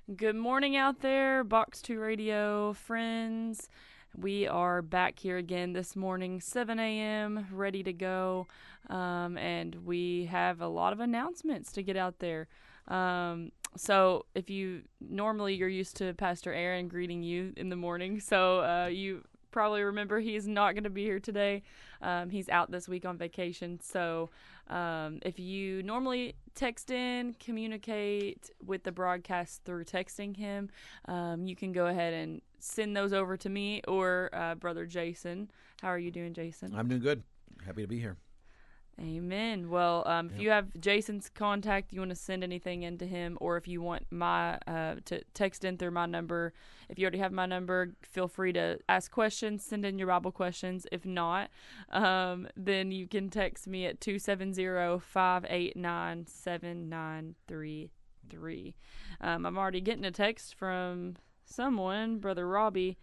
Good morning out there, Box 2 Radio friends. We are back here again this morning, 7 a.m., ready to go. And we have a lot of announcements to get out there. So if you normally you're used to Pastor Aaron greeting you in the morning, so you probably remember he's not going to be here today. He's out this week on vacation. So if you normally text in, communicate with the broadcast through texting him, you can go ahead and send those over to me or Brother Jason. How are you doing, Jason? I'm doing good. Happy to be here. Amen. Well, if you have Jason's contact, you want to send anything into him, or if you want my to text in through my number, if you already have my number, feel free to ask questions, send in your Bible questions. If not, then you can text me at 270-589-7933. I'm already getting a text from someone, Brother Robbie.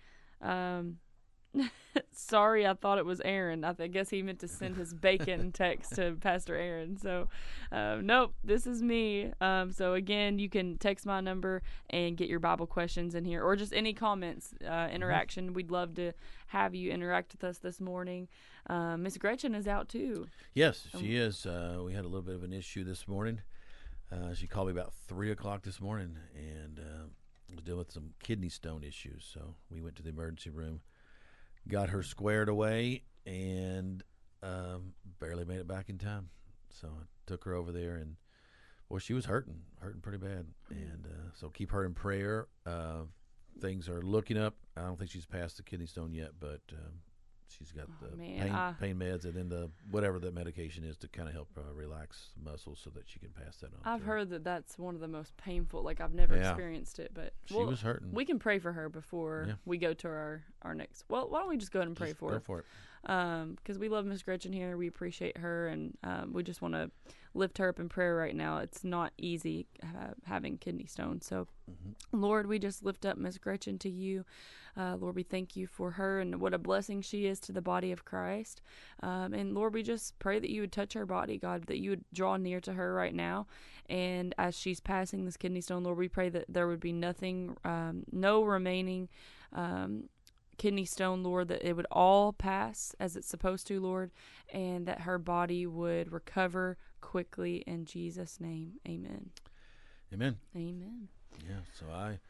Sorry, I thought it was Aaron. I guess he meant to send his bacon text to Pastor Aaron. So, nope, this is me. So, again, you can text my number and get your Bible questions in here or just any comments, interaction. We'd love to have you interact with us this morning. Miss Gretchen is out, too. Yes, she is. We had a little bit of an issue this morning. She called me about 3 o'clock this morning and was dealing with some kidney stone issues. So, we went to the emergency room. Got her squared away and barely made it back in time. So I took her over there, and well, she was hurting pretty bad. And so keep her in prayer. Things are looking up. I don't think she's passed the kidney stone yet, but she's got the pain meds and then the whatever that medication is to kind of help relax muscles so that she can pass that on. I've heard that that's one of the most painful. Like, I've never experienced it, but she was hurting. We can pray for her before we go to our next. Well, why don't we just go ahead and pray for her? Go for it. Because we love Miss Gretchen here. We appreciate her, and we just want to lift her up in prayer right now. It's not easy having kidney stones. So, Lord, we just lift up Miss Gretchen to you. Lord, we thank you for her and what a blessing she is to the body of Christ. And Lord, we just pray that you would touch her body, God, that you would draw near to her right now. And as she's passing this kidney stone, Lord, we pray that there would be nothing, no remaining kidney stone, Lord, that it would all pass as it's supposed to, Lord, and that her body would recover quickly in Jesus' name. Amen. Amen. Amen. Yeah, so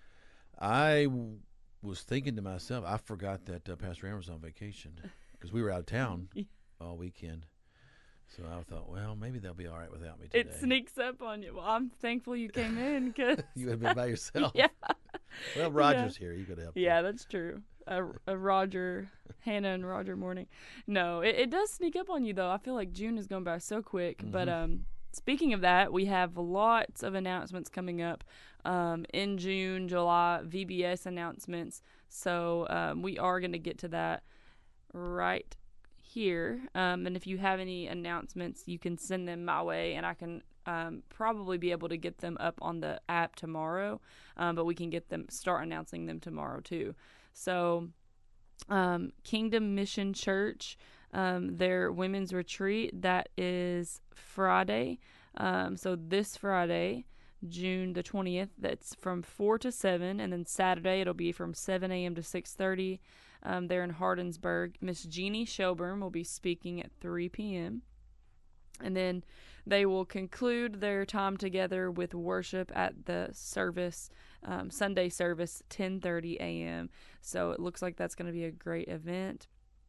I was thinking to myself, I forgot that Pastor Aaron was on vacation because we were out of town all weekend. So I thought, well, maybe they'll be all right without me today. It sneaks up on you. Well, I'm thankful you came in because you would have been by yourself. Yeah. Well, Roger's here. You could help. Yeah, that's true. A Roger, Hannah and Roger morning. No, it does sneak up on you, though. I feel like June is going by so quick. But speaking of that, we have lots of announcements coming up in June, July, VBS announcements. So we are going to get to that right here. And if you have any announcements, you can send them my way, and I can probably be able to get them up on the app tomorrow. But we can start announcing them tomorrow, too. So Kingdom Mission Church, their women's retreat, that is Friday. So this Friday, June the 20th, that's from 4 to 7. And then Saturday, it'll be from 7 a.m. to 6:30. They're in Hardinsburg. Miss Jeannie Shelburne will be speaking at 3 p.m. And then they will conclude their time together with worship at the service, Sunday service, 10:30 a.m. So it looks like that's going to be a great event.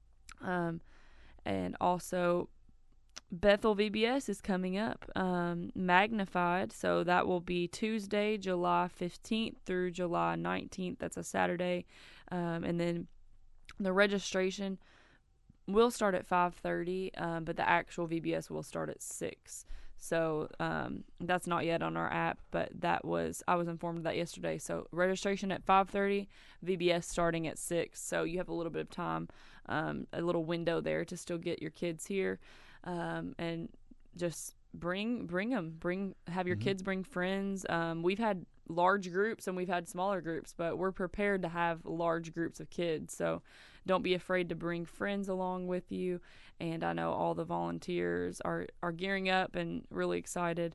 And also, Bethel VBS is coming up, Magnified. So that will be Tuesday, July 15th through July 19th. That's a Saturday. And then the registration will start at 5:30, but the actual VBS will start at 6. So that's not yet on our app, but I was informed of that yesterday. So registration at 5:30, VBS starting at 6. So you have a little bit of time, a little window there to still get your kids here, and just bring them. Have your kids bring friends. We've had large groups and we've had smaller groups, but we're prepared to have large groups of kids. So don't be afraid to bring friends along with you. And I know all the volunteers are gearing up and really excited.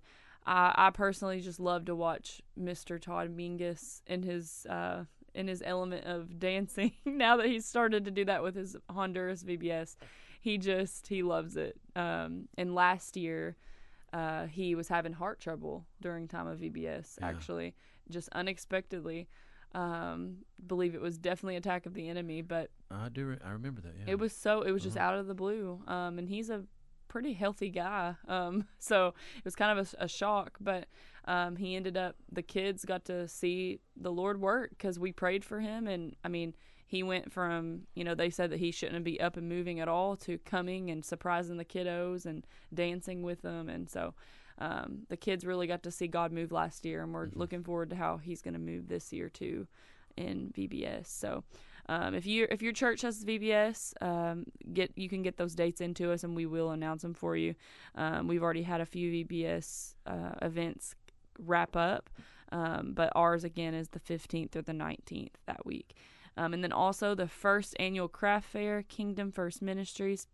I personally just love to watch Mr. Todd Mingus in his element of dancing. Now that he's started to do that with his Honduras VBS, he loves it. And last year, he was having heart trouble during time of VBS. Yeah. Actually, just unexpectedly. Believe it was definitely attack of the enemy, but I remember that. Yeah. it was just out of the blue. And he's a pretty healthy guy. So it was kind of a shock, but he ended up, the kids got to see the Lord work because we prayed for him. And I mean, he went from, they said that he shouldn't be up and moving at all to coming and surprising the kiddos and dancing with them. And so the kids really got to see God move last year, and we're looking forward to how he's going to move this year too in VBS. So if your church has VBS, you can get those dates into us, and we will announce them for you. We've already had a few VBS events wrap up, but ours again is the 15th or the 19th that week. And then also the first annual craft fair, Kingdom First Ministries.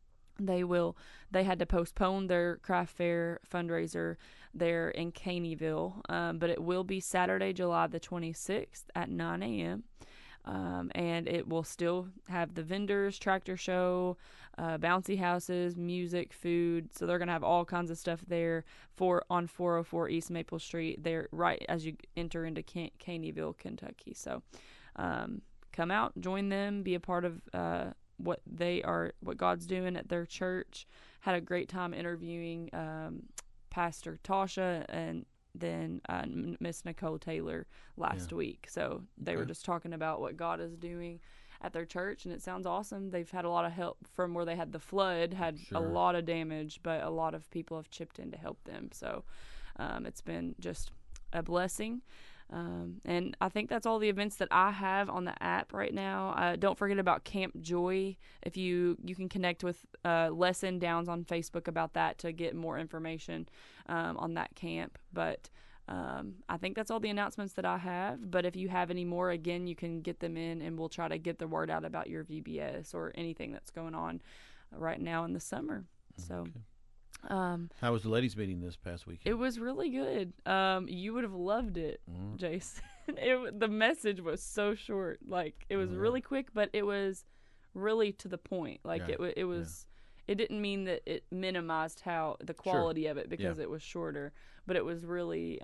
They had to postpone their craft fair fundraiser there in Caneyville, but it will be Saturday, July the 26th at 9 a.m. And it will still have the vendors, tractor show, bouncy houses, music, food. So they're going to have all kinds of stuff there on 404 East Maple Street, there right as you enter into Caneyville, Kentucky. So come out, join them, be a part of what God's doing at their church. Had a great time interviewing Pastor Tasha and then Miss Nicole Taylor last week. So they were just talking about what God is doing at their church, and it sounds awesome. They've had a lot of help from where they had the flood, had a lot of damage, but a lot of people have chipped in to help them. So it's been just a blessing. And I think that's all the events that I have on the app right now. Don't forget about Camp Joy. If you can connect with Lesson Downs on Facebook about that to get more information on that camp. But I think that's all the announcements that I have. But if you have any more, again, you can get them in, and we'll try to get the word out about your VBS or anything that's going on right now in the summer. So. Okay. How was the ladies' meeting this past weekend? It was really good. You would have loved it, Jason. The message was so short. Like, it was really quick, but it was really to the point. Like, it was. It didn't mean that it minimized how the quality of it because it was shorter, but it was really,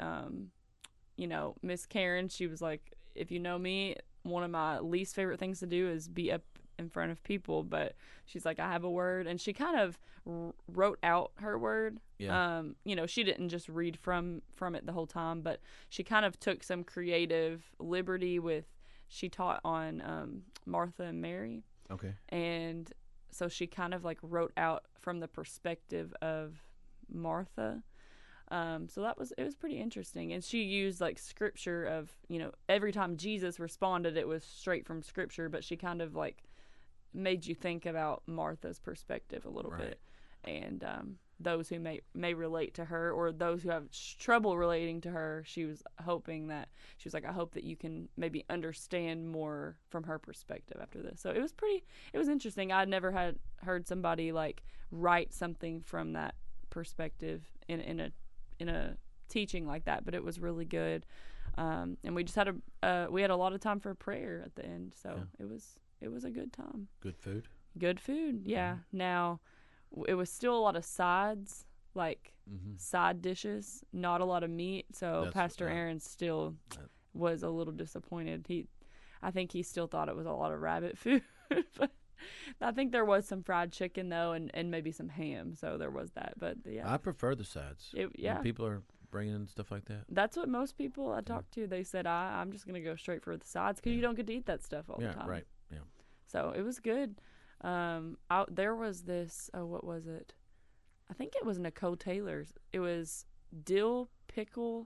Miss Karen. She was like, if you know me, one of my least favorite things to do is be up in front of people, but she's like, I have a word, and she kind of wrote out her word. She didn't just read from it the whole time, but she kind of took some creative liberty with, she taught on Martha and Mary, and so she kind of like wrote out from the perspective of Martha. So it was pretty interesting, and she used like scripture of, every time Jesus responded, it was straight from scripture, but she kind of like made you think about Martha's perspective a little bit, and those who may relate to her, or those who have trouble relating to her. She was like, I hope that you can maybe understand more from her perspective after this. So it was interesting. I'd never heard somebody like write something from that perspective in a teaching like that, but it was really good. And we just had we had a lot of time for prayer at the end, so it was a good time. Good food? Good food, yeah. Now, it was still a lot of sides, like side dishes, not a lot of meat. So Pastor Aaron still was a little disappointed. I think he still thought it was a lot of rabbit food. But I think there was some fried chicken, though, and maybe some ham. So there was that. But, yeah. I prefer the sides. When people are bringing in stuff like that. That's what most people I talked to, they said, I'm just going to go straight for the sides because you don't get to eat that stuff all the time. Yeah, right. Yeah. So it was good. There was this, what was it? I think it was Nicole Taylor's. It was dill pickle,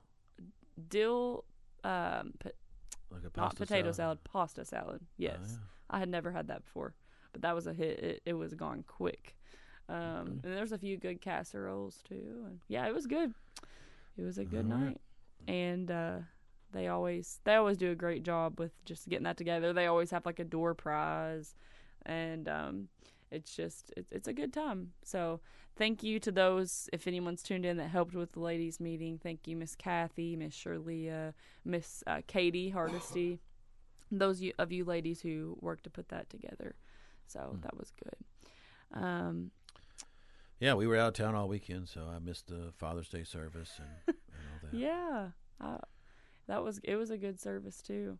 like a pasta not potato salad, pasta salad. Yes. I had never had that before, but that was a hit. It was gone quick. And there's a few good casseroles too. And yeah, it was good. It was a good night. And, they always do a great job with just getting that together. They always have like a door prize, and it's just it's a good time. So thank you to those, if anyone's tuned in, that helped with the ladies meeting. Thank you, Miss Kathy, Miss Shirley, Miss Katie Hardesty, those of you ladies who worked to put that together. So that was good. Yeah, we were out of town all weekend, so I missed the Father's Day service and all that. Yeah, it was a good service too.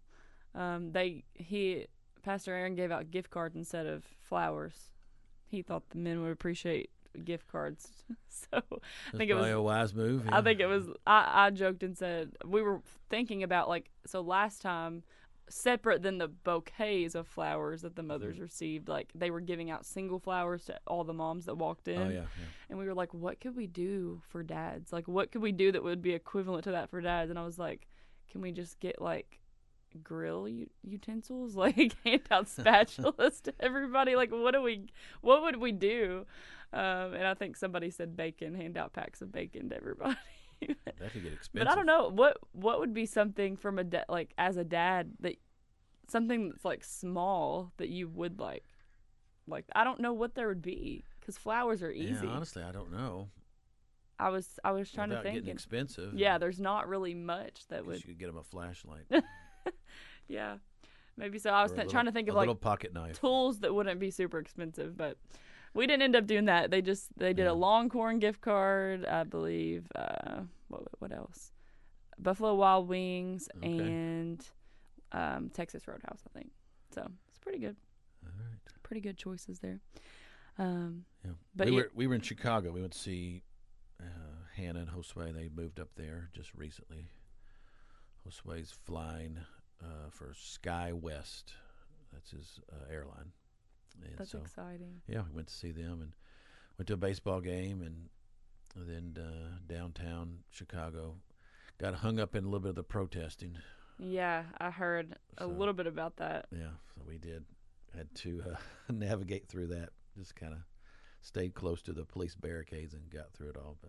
Pastor Aaron gave out gift cards instead of flowers. He thought the men would appreciate gift cards. So I think it was a wise move. Yeah. I think it was. I joked and said we were thinking about last time, separate than the bouquets of flowers that the mothers received, they were giving out single flowers to all the moms that walked in. Oh yeah. And we were like, what could we do for dads? What could we do that would be equivalent to that for dads? And I was like, can we just get grill utensils, hand out spatulas to everybody? What would we do? And I think somebody said bacon, hand out packs of bacon to everybody. That could get expensive. But I don't know what would be something from as a dad, that something that's small that you would like. I don't know what there would be, because flowers are easy. Yeah, honestly, I don't know. I was trying to think. Getting expensive. Yeah, there's not really much that would. You could get them a flashlight. Yeah, maybe so. I was trying to think of a little pocket knife, tools that wouldn't be super expensive, but we didn't end up doing that. They did a Longhorn gift card, I believe. What else? Buffalo Wild Wings and Texas Roadhouse, I think. So it's pretty good. All right. Pretty good choices there. Yeah. But we were in Chicago. We went to see Hannah and Josue. They moved up there just recently. Josue's flying for SkyWest. That's his airline. And that's exciting. Yeah, we went to see them and went to a baseball game, and then downtown Chicago. Got hung up in a little bit of the protesting. Yeah, I heard a little bit about that. Yeah, so we had to navigate through that. Just kind of stayed close to the police barricades and got through it all. But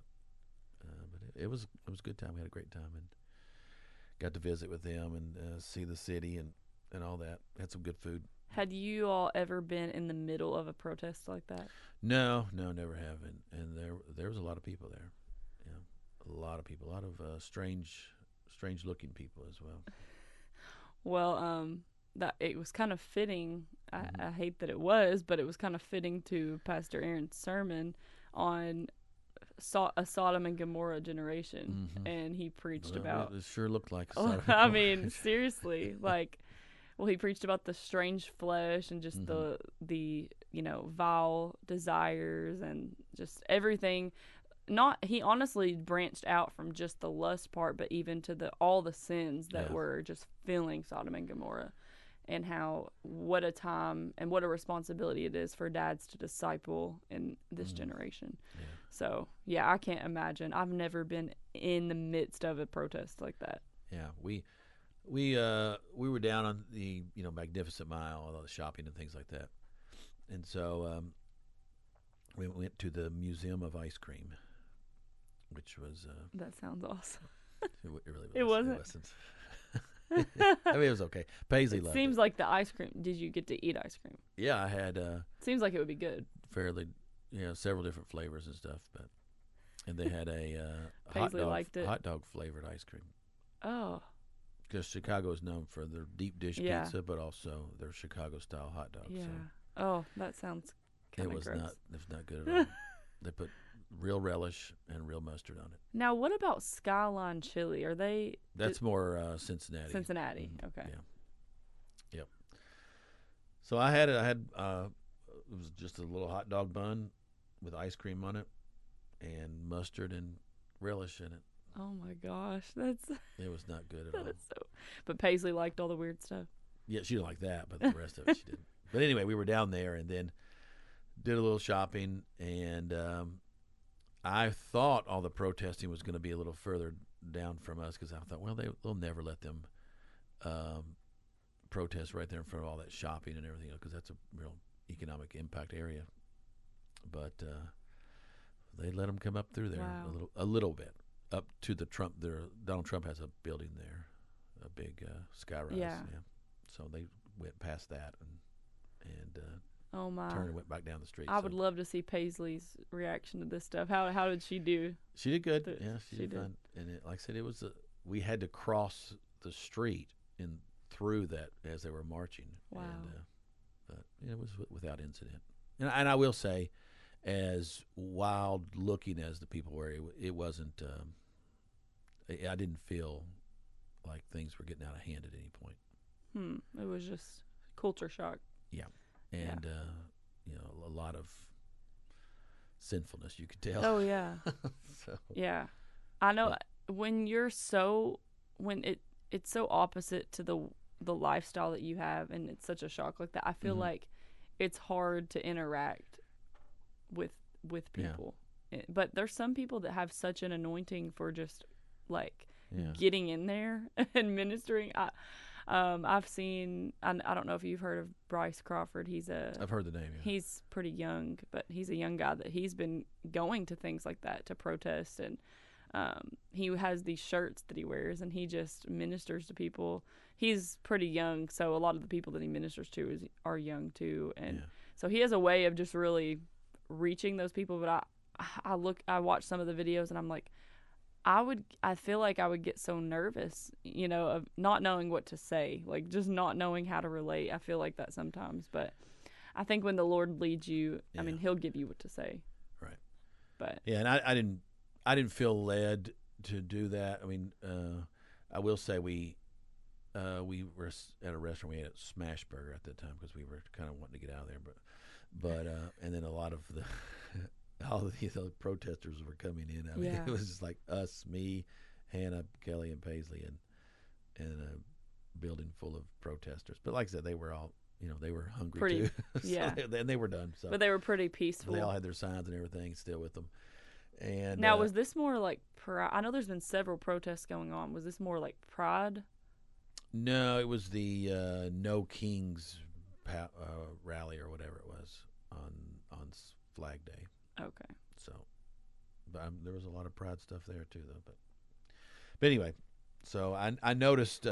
it was a good time. We had a great time and got to visit with them and see the city and all that. Had some good food. Had you all ever been in the middle of a protest like that? No, never have. And there was a lot of people there. Yeah, a lot of people, a lot of strange looking people as well. Well, that it was kind of fitting. I hate that it was, but it was kind of fitting to Pastor Aaron's sermon on a Sodom and Gomorrah generation, and he preached about. It sure looked like. Sodom and I mean, seriously, he preached about the strange flesh and just the vile desires and just everything. He honestly branched out from just the lust part, but even to all the sins that were just filling Sodom and Gomorrah, and what a time and what a responsibility it is for dads to disciple in this generation. Yeah. So yeah, I can't imagine. I've never been in the midst of a protest like that. Yeah, we were down on the Magnificent Mile, all the shopping and things like that, and so we went to the Museum of Ice Cream, which was that sounds awesome. It really was. It wasn't. It wasn't. I mean, it was okay. Paisley loved it. Seems like the ice cream. Did you get to eat ice cream? Yeah, I had. Seems like it would be good. Fairly, several different flavors and stuff, and they had a hot dog flavored ice cream. Oh. Because Chicago is known for their deep dish pizza, but also their Chicago style hot dogs. Yeah. So Oh, that sounds kind of gross. It was not good at all. They put real relish and real mustard on it. Now, what about Skyline Chili? Are they? That's more Cincinnati. Cincinnati. Okay. Yeah. Yep. So I had it was just a little hot dog bun with ice cream on it and mustard and relish in it. Oh my gosh, it was not good at all. But Paisley liked all the weird stuff. Yeah, she didn't like that, but the rest of it she didn't. But anyway, we were down there and then did a little shopping, and I thought all the protesting was going to be a little further down from us because I thought, well, they'll never let them protest right there in front of all that shopping and everything, because that's a real economic impact area. But they let them come up through there a little bit. Up to the Trump, Donald Trump has a building there, a big skyrise. Yeah. So they went past that and Oh my! turned and went back down the street. I would love to see Paisley's reaction to this stuff. How did she do? She did good. Yeah, she did fine. And like I said, it was we had to cross the street and through that as they were marching. Wow. And, but it was without incident. And I will say, as wild looking as the people were, it wasn't. I didn't feel like things were getting out of hand at any point. It was just culture shock. Yeah, and a lot of sinfulness, you could tell. Oh yeah. So. Yeah, I know. When it's so opposite to the lifestyle that you have, and it's such a shock like that. I feel like it's hard to interact with people. Yeah. But there's some people that have such an anointing for just like Yeah. getting in there and ministering. I've seen. I don't know if you've heard of Bryce Crawford. I've heard the name. Yeah. He's pretty young, but he's a young guy that he's been going to things like that to protest, and he has these shirts that he wears, and he just ministers to people. He's pretty young, so a lot of the people that he ministers to are young too, and so he has a way of just really reaching those people. But I watch some of the videos, and I'm like, I feel like I would get so nervous, of not knowing what to say, like just not knowing how to relate. I feel like that sometimes, but I think when the Lord leads you, I mean, He'll give you what to say. Right. But yeah, and I didn't feel led to do that. I mean, I will say we were at a restaurant. We ate at Smash Burger at that time because we were kind of wanting to get out of there, but and then a lot of all of these other protesters were coming in. I mean, it was just like us, me, Hannah, Kelly, and Paisley, and a building full of protesters. But like I said, they were all, they were hungry too. So and they were done. So. But they were pretty peaceful. They all had their signs and everything still with them. And now, was this more like pride? I know there's been several protests going on. Was this more like pride? No, it was the No Kings rally or whatever it was on Flag Day. Okay. So, but there was a lot of pride stuff there too, though. But anyway, so I noticed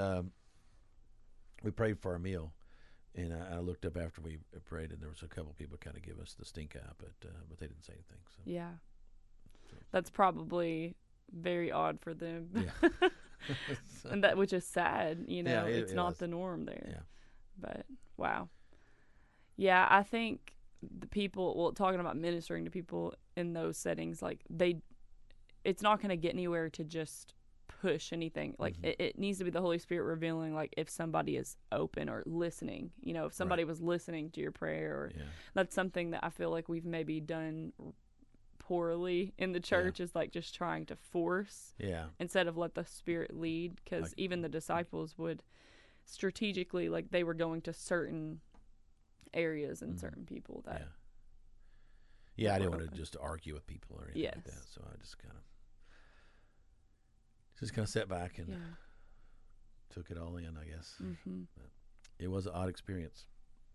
we prayed for our meal, and I looked up after we prayed, and there was a couple people kind of give us the stink eye, but they didn't say anything. So. Yeah. So. That's probably very odd for them. Yeah. And that, which is sad, it's not was. The norm there. Yeah. But wow. Yeah, I think the people, talking about ministering to people in those settings, like it's not going to get anywhere to just push anything. Like it needs to be the Holy Spirit revealing, like if somebody is open or listening, if somebody was listening to your prayer, or that's something that I feel like we've maybe done poorly in the church, is like just trying to force instead of let the Spirit lead, because even the disciples would strategically, like they were going to certain areas and certain people that I didn't want to just argue with people or anything like that, so I just kind of sat back and took it all in, I guess. But it was an odd experience.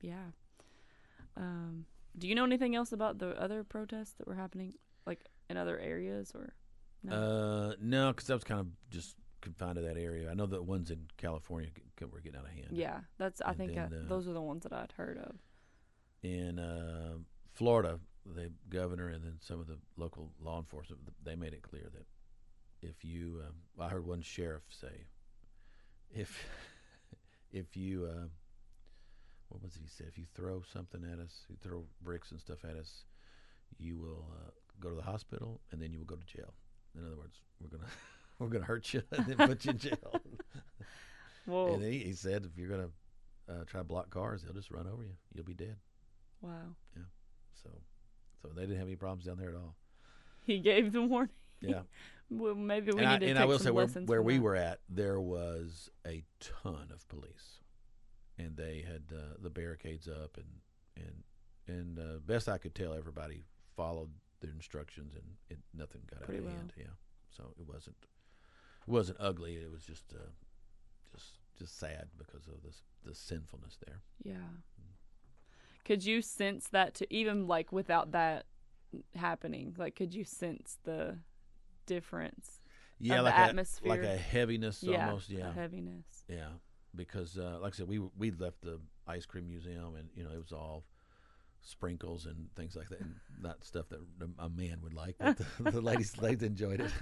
Do you know anything else about the other protests that were happening, like in other areas, or no? No, because I was kind of just confined to that area. I know the ones in California were getting out of hand. Yeah, I think those are the ones that I'd heard of. In Florida, the governor and then some of the local law enforcement, they made it clear that if you, I heard one sheriff say, if you, what was it he said? If you throw something at us, you throw bricks and stuff at us, you will go to the hospital and then you will go to jail. In other words, we're gonna hurt you and then put you in jail. Whoa. And then he said, if you're gonna try to block cars, they'll just run over you. You'll be dead. Wow. Yeah. So they didn't have any problems down there at all. He gave the warning. Yeah. Well, maybe we need to take I will some say lessons where from we that. were at, there was a ton of police, and they had the barricades up, and best I could tell, everybody followed their instructions, and nothing got out of hand. Yeah. So it wasn't ugly. It was just sad because of the sinfulness there. Yeah. Could you sense that even like without that happening? Like, could you sense the difference? Yeah, of like the atmosphere, like a heaviness almost. Yeah, a heaviness. Yeah, because like I said, we left the ice cream museum, and it was all sprinkles and things like that, and not stuff that a man would like, but the ladies enjoyed it.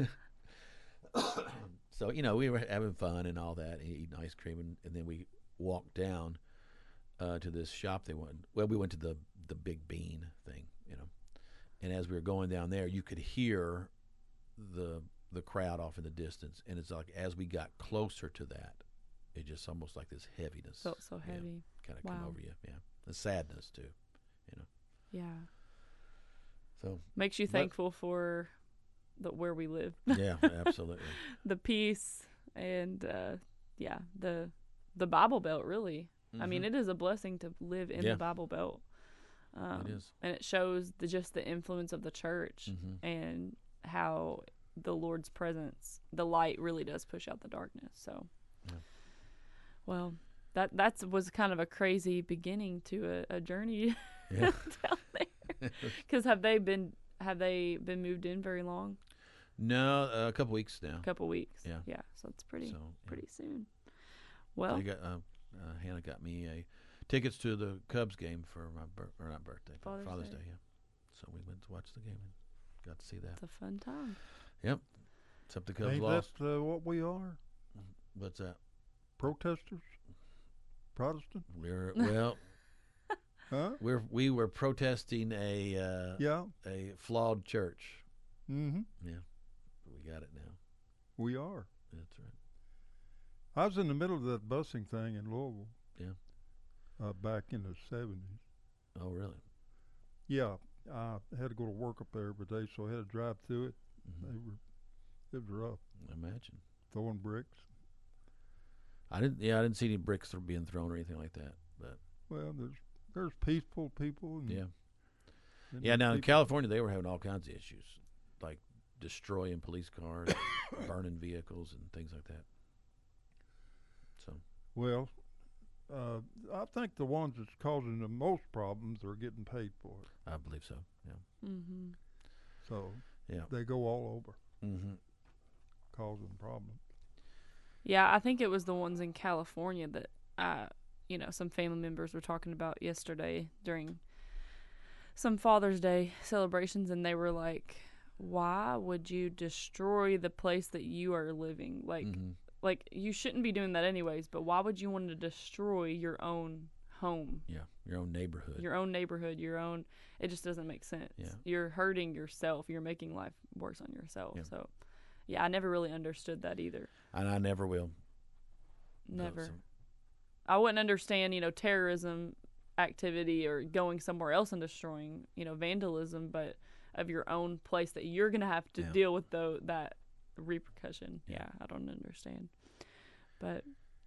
So we were having fun and all that, and eating ice cream, and then we walked down to this shop they wanted. Well, we went to the Big Bean thing, and as we were going down there, you could hear the crowd off in the distance, and it's like as we got closer to that, it just almost like this heaviness felt so heavy, kind of come over you, the sadness too, Yeah. So makes you thankful for where we live. Yeah, absolutely. The peace and the Bible Belt, really. Mm-hmm. I mean, it is a blessing to live in the Bible Belt. It is, and it shows just the influence of the church and how the Lord's presence, the light, really does push out the darkness. So, well, that was kind of a crazy beginning to a journey down there. Because have they been moved in very long? No, a couple weeks now. A couple weeks. Yeah. Yeah. So it's pretty soon. Well, Hannah got me tickets to the Cubs game for my Father's Day. Yeah. So we went to watch the game and got to see that. It's a fun time. Yep. Except the Cubs Ain't lost. that what we are? What's that? Protesters? Protestant? Huh? We were protesting a flawed church. Mm-hmm. Yeah. We got it now. We are. That's right. I was in the middle of that busing thing in Louisville. Yeah. Back in the 70s. Oh, really? Yeah. I had to go to work up there every day, so I had to drive through it. Mm-hmm. It was rough. Imagine. Throwing bricks. I didn't see any bricks being thrown or anything like that. But well, there's peaceful people. And now in California, they were having all kinds of issues, like destroying police cars, burning vehicles, and things like that. So. Well, I think the ones that's causing the most problems are getting paid for it. I believe so. Yeah. Mm-hmm. So. Yeah. They go all over. Mm-hmm. Causing problems. Yeah, I think it was the ones in California that some family members were talking about yesterday during some Father's Day celebrations, and they were like, why would you destroy the place that you are living? Like you shouldn't be doing that anyways, but why would you want to destroy your own home? Yeah, your own neighborhood. It just doesn't make sense. Yeah. You're hurting yourself. You're making life worse on yourself. Yeah. So, yeah, I never really understood that either. And I never will. Never. I wouldn't understand, terrorism activity or going somewhere else and destroying, vandalism, but of your own place that you're going to have to deal with that repercussion. Yeah, I don't understand. But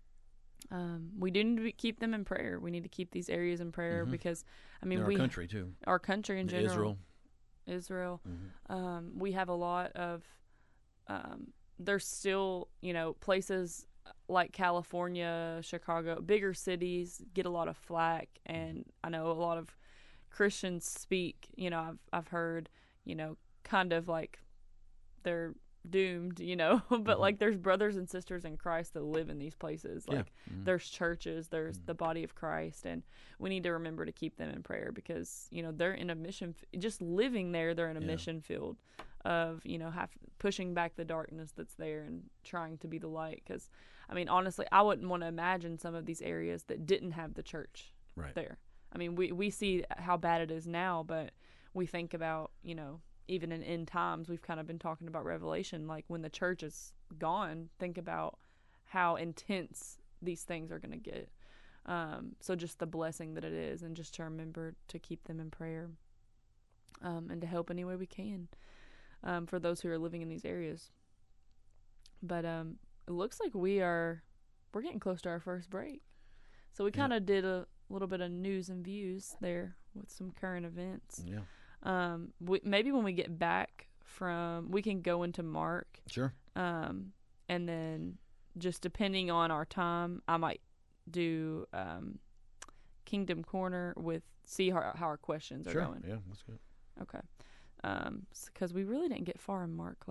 we do need to keep them in prayer. We need to keep these areas in prayer because, our country too. Our country in general. Israel. Mm-hmm. We have a lot of, there's still, places like California, Chicago, bigger cities get a lot of flack. And I know a lot of Christians speak, I've heard, kind of like they're doomed, but like there's brothers and sisters in Christ that live in these places. Like there's churches, there's the body of Christ, and we need to remember to keep them in prayer because, they're in a mission, just living there, they're in a mission field of, pushing back the darkness that's there and trying to be the light. Because, honestly, I wouldn't want to imagine some of these areas that didn't have the church there. We see how bad it is now, but we think about, even in end times, we've kind of been talking about Revelation, like when the church is gone, think about how intense these things are going to get. So just the blessing that it is, and just to remember to keep them in prayer, and to help any way we can, for those who are living in these areas. But it looks like we're getting close to our first break. So we kind of did a little bit of news and views there with some current events. Yeah. Maybe when we get back we can go into Mark. Sure. And then just depending on our time, I might do Kingdom Corner see how our questions are going. Yeah, that's good. Okay. Because we really didn't get far in Mark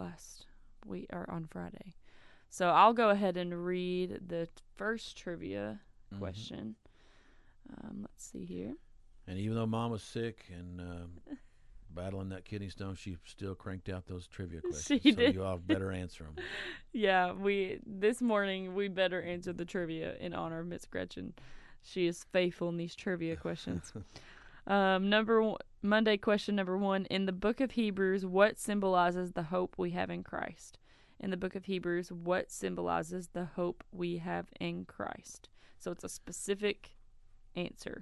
on Friday. So I'll go ahead and read the first trivia question. Let's see here. And even though Mom was sick and battling that kidney stone, she still cranked out those trivia questions. She so did. you all better answer them. Yeah, this morning we better answer the trivia in honor of Miss Gretchen. She is faithful in these trivia questions. Monday question number 1. In the book of Hebrews, what symbolizes the hope we have in Christ? In the book of Hebrews, what symbolizes the hope we have in Christ? So it's a specific answer.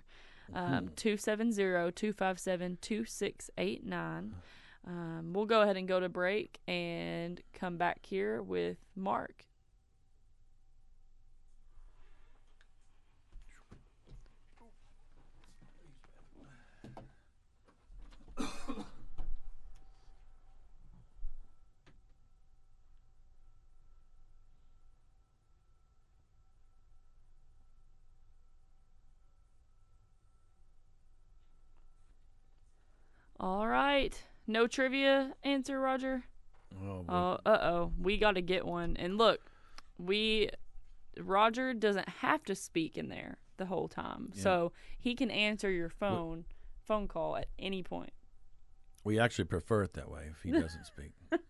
270-257-2689. We'll go ahead and go to break and come back here with Mark. All right. No trivia answer, Roger? Oh, We got to get one. And look, Roger doesn't have to speak in there the whole time. Yeah. So he can answer your phone call at any point. we actually prefer it that way if he doesn't speak.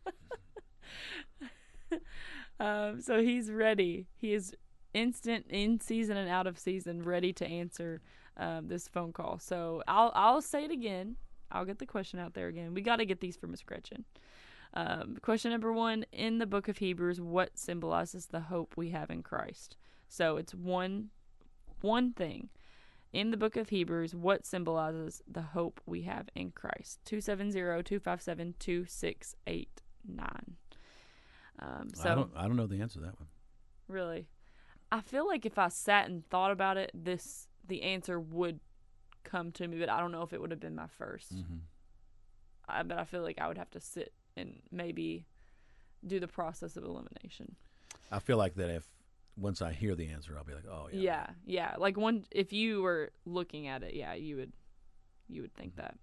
So he's ready. He is instant in season and out of season, ready to answer this phone call. So I'll say it again. I'll get the question out there again. We got to get these for Miss Gretchen. Question number 1, in the book of Hebrews, what symbolizes the hope we have in Christ? So it's one thing. In the book of Hebrews, what symbolizes the hope we have in Christ? 270-257-2689. So I don't know the answer to that one. really, I feel like if I sat and thought about it, the answer would come to me, but I don't know if it would have been my first. Mm-hmm. But I feel like I would have to sit and maybe do the process of elimination. I feel like that if once I hear the answer, I'll be like, oh yeah. Yeah. Like if you were looking at it, yeah, you would think that.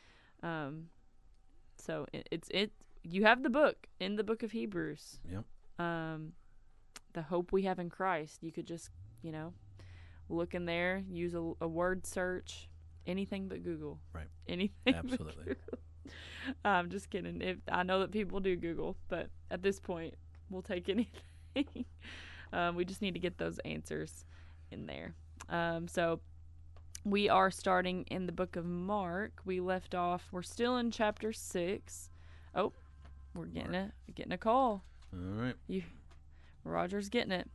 So you have the book in the book of Hebrews. Yep. The hope we have in Christ. You could just, look in there, use a word search, anything but Google. Right. Anything. Absolutely. But Google. I'm just kidding. I know that people do Google, but at this point, we'll take anything. We just need to get those answers in there. So we are starting in the book of Mark. We left off. We're still in chapter 6. Oh, we're getting a call. All right. Roger's getting it.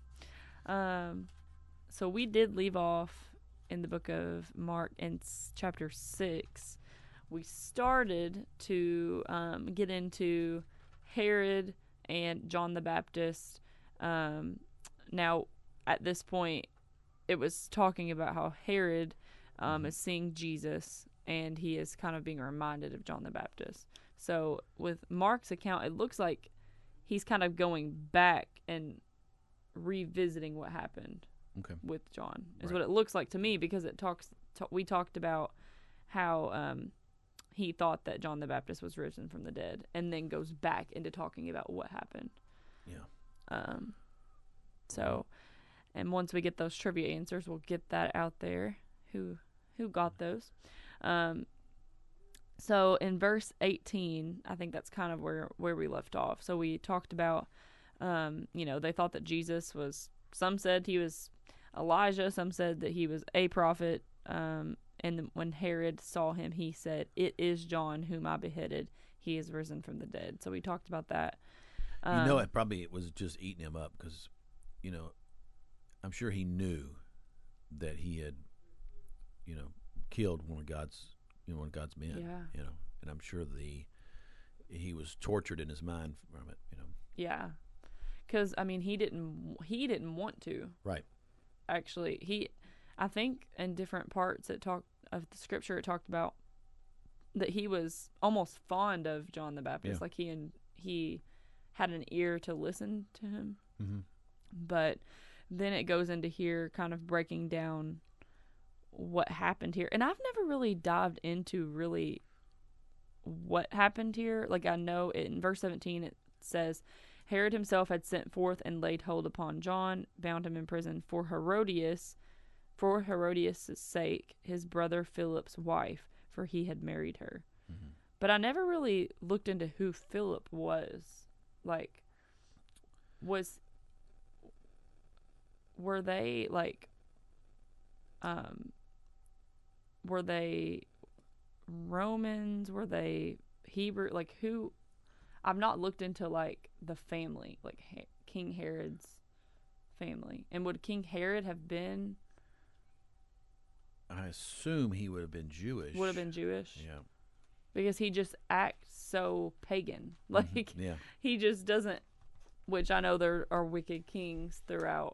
So we did leave off in the book of Mark in chapter 6. We started to get into Herod and John the Baptist. Now, at this point, it was talking about how Herod is seeing Jesus, and he is kind of being reminded of John the Baptist. So with Mark's account, it looks like he's kind of going back and revisiting what happened with John, is what it looks like to me, because we talked about how he thought that John the Baptist was risen from the dead, and then goes back into talking about what happened. Yeah. So, and once we get those trivia answers, we'll get that out there. Who got those? So in verse 18, I think that's kind of where we left off. So we talked about, they thought that Jesus was. Some said he was Elijah. Some said that he was a prophet. And when Herod saw him, he said, "It is John whom I beheaded. He is risen from the dead." So we talked about that. It was just eating him up because, I'm sure he knew that he had, killed one of God's men. Yeah. And I'm sure he was tortured in his mind from it. Yeah, because he didn't want to. Right. Actually, I think in different parts of the scripture, it talked about that he was almost fond of John the Baptist. Yeah. Like he had an ear to listen to him. Mm-hmm. But then it goes into here kind of breaking down what happened here. And I've never really dived into really what happened here. Like, I know in verse 17 it says, Herod himself had sent forth and laid hold upon John, bound him in prison, for for Herodias' sake, his brother Philip's wife, for he had married her. Mm-hmm. But I never really looked into who Philip was. Like, were they like, were they Romans? Were they Hebrew? Like, who? I've not looked into like the family, like King Herod's family. And would King Herod have been? I assume he would have been Jewish. Would have been Jewish. Yeah. Because he just acts so pagan. Like, Yeah. he just doesn't, which I know there are wicked kings throughout,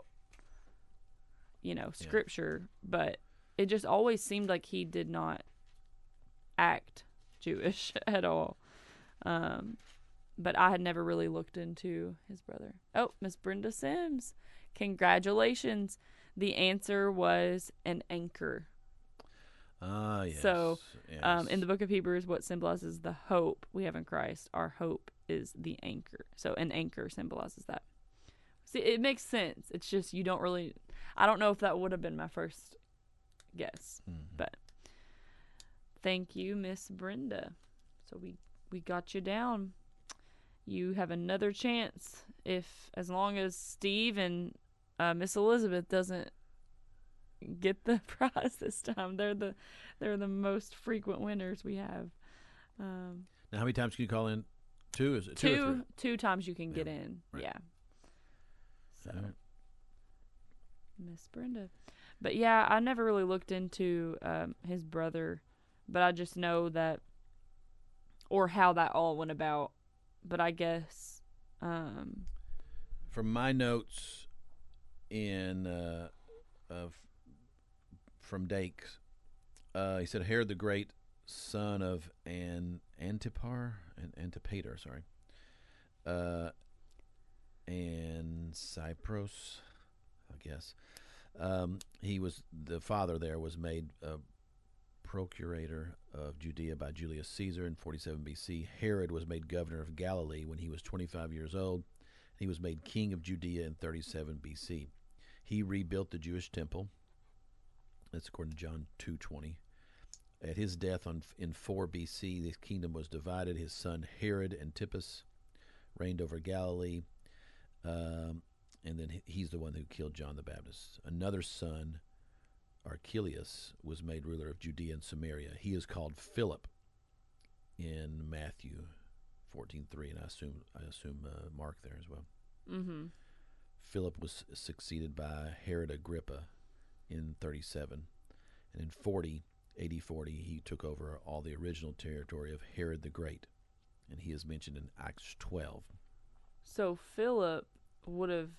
scripture, but it just always seemed like he did not act Jewish at all. But I had never really looked into his brother. Oh, Miss Brenda Sims. Congratulations. The answer was an anchor. Ah, yes. So, yes. in the book of Hebrews, what symbolizes the hope we have in Christ, our hope is the anchor. So an anchor symbolizes that. See, it makes sense. It's just you don't really, I don't know if that would have been my first guess. Mhm. But thank you, Miss Brenda. So we got you down. You have another chance as long as Steve and Miss Elizabeth doesn't get the prize this time. They're the most frequent winners we have. Now, how many times can you call in? Two? Is it two or three? Two times you can get Yeah, in. right. Yeah. So, All right. Miss Brenda. But yeah, I never really looked into his brother, but I just know that, or how that all went about. But I guess From my notes from Dakes, he said Herod the Great, son of Antipater, and Cypros, I guess. He was the father. There was made procurator of Judea by Julius Caesar in 47 BC. Herod was made governor of Galilee when he was 25 years old. He was made king of Judea in 37 BC. He rebuilt the Jewish temple. That's according to John 2:20. At his death in 4 BC, the kingdom was divided. His son Herod Antipas reigned over Galilee, and then he's the one who killed John the Baptist. Another son, Archelaus, was made ruler of Judea and Samaria. He is called Philip in Matthew 14:3, and I assume Mark there as well. mm-hmm. Philip was succeeded by Herod Agrippa in 37, and in 80 40, he took over all the original territory of Herod the Great, and he is mentioned in Acts 12. So Philip was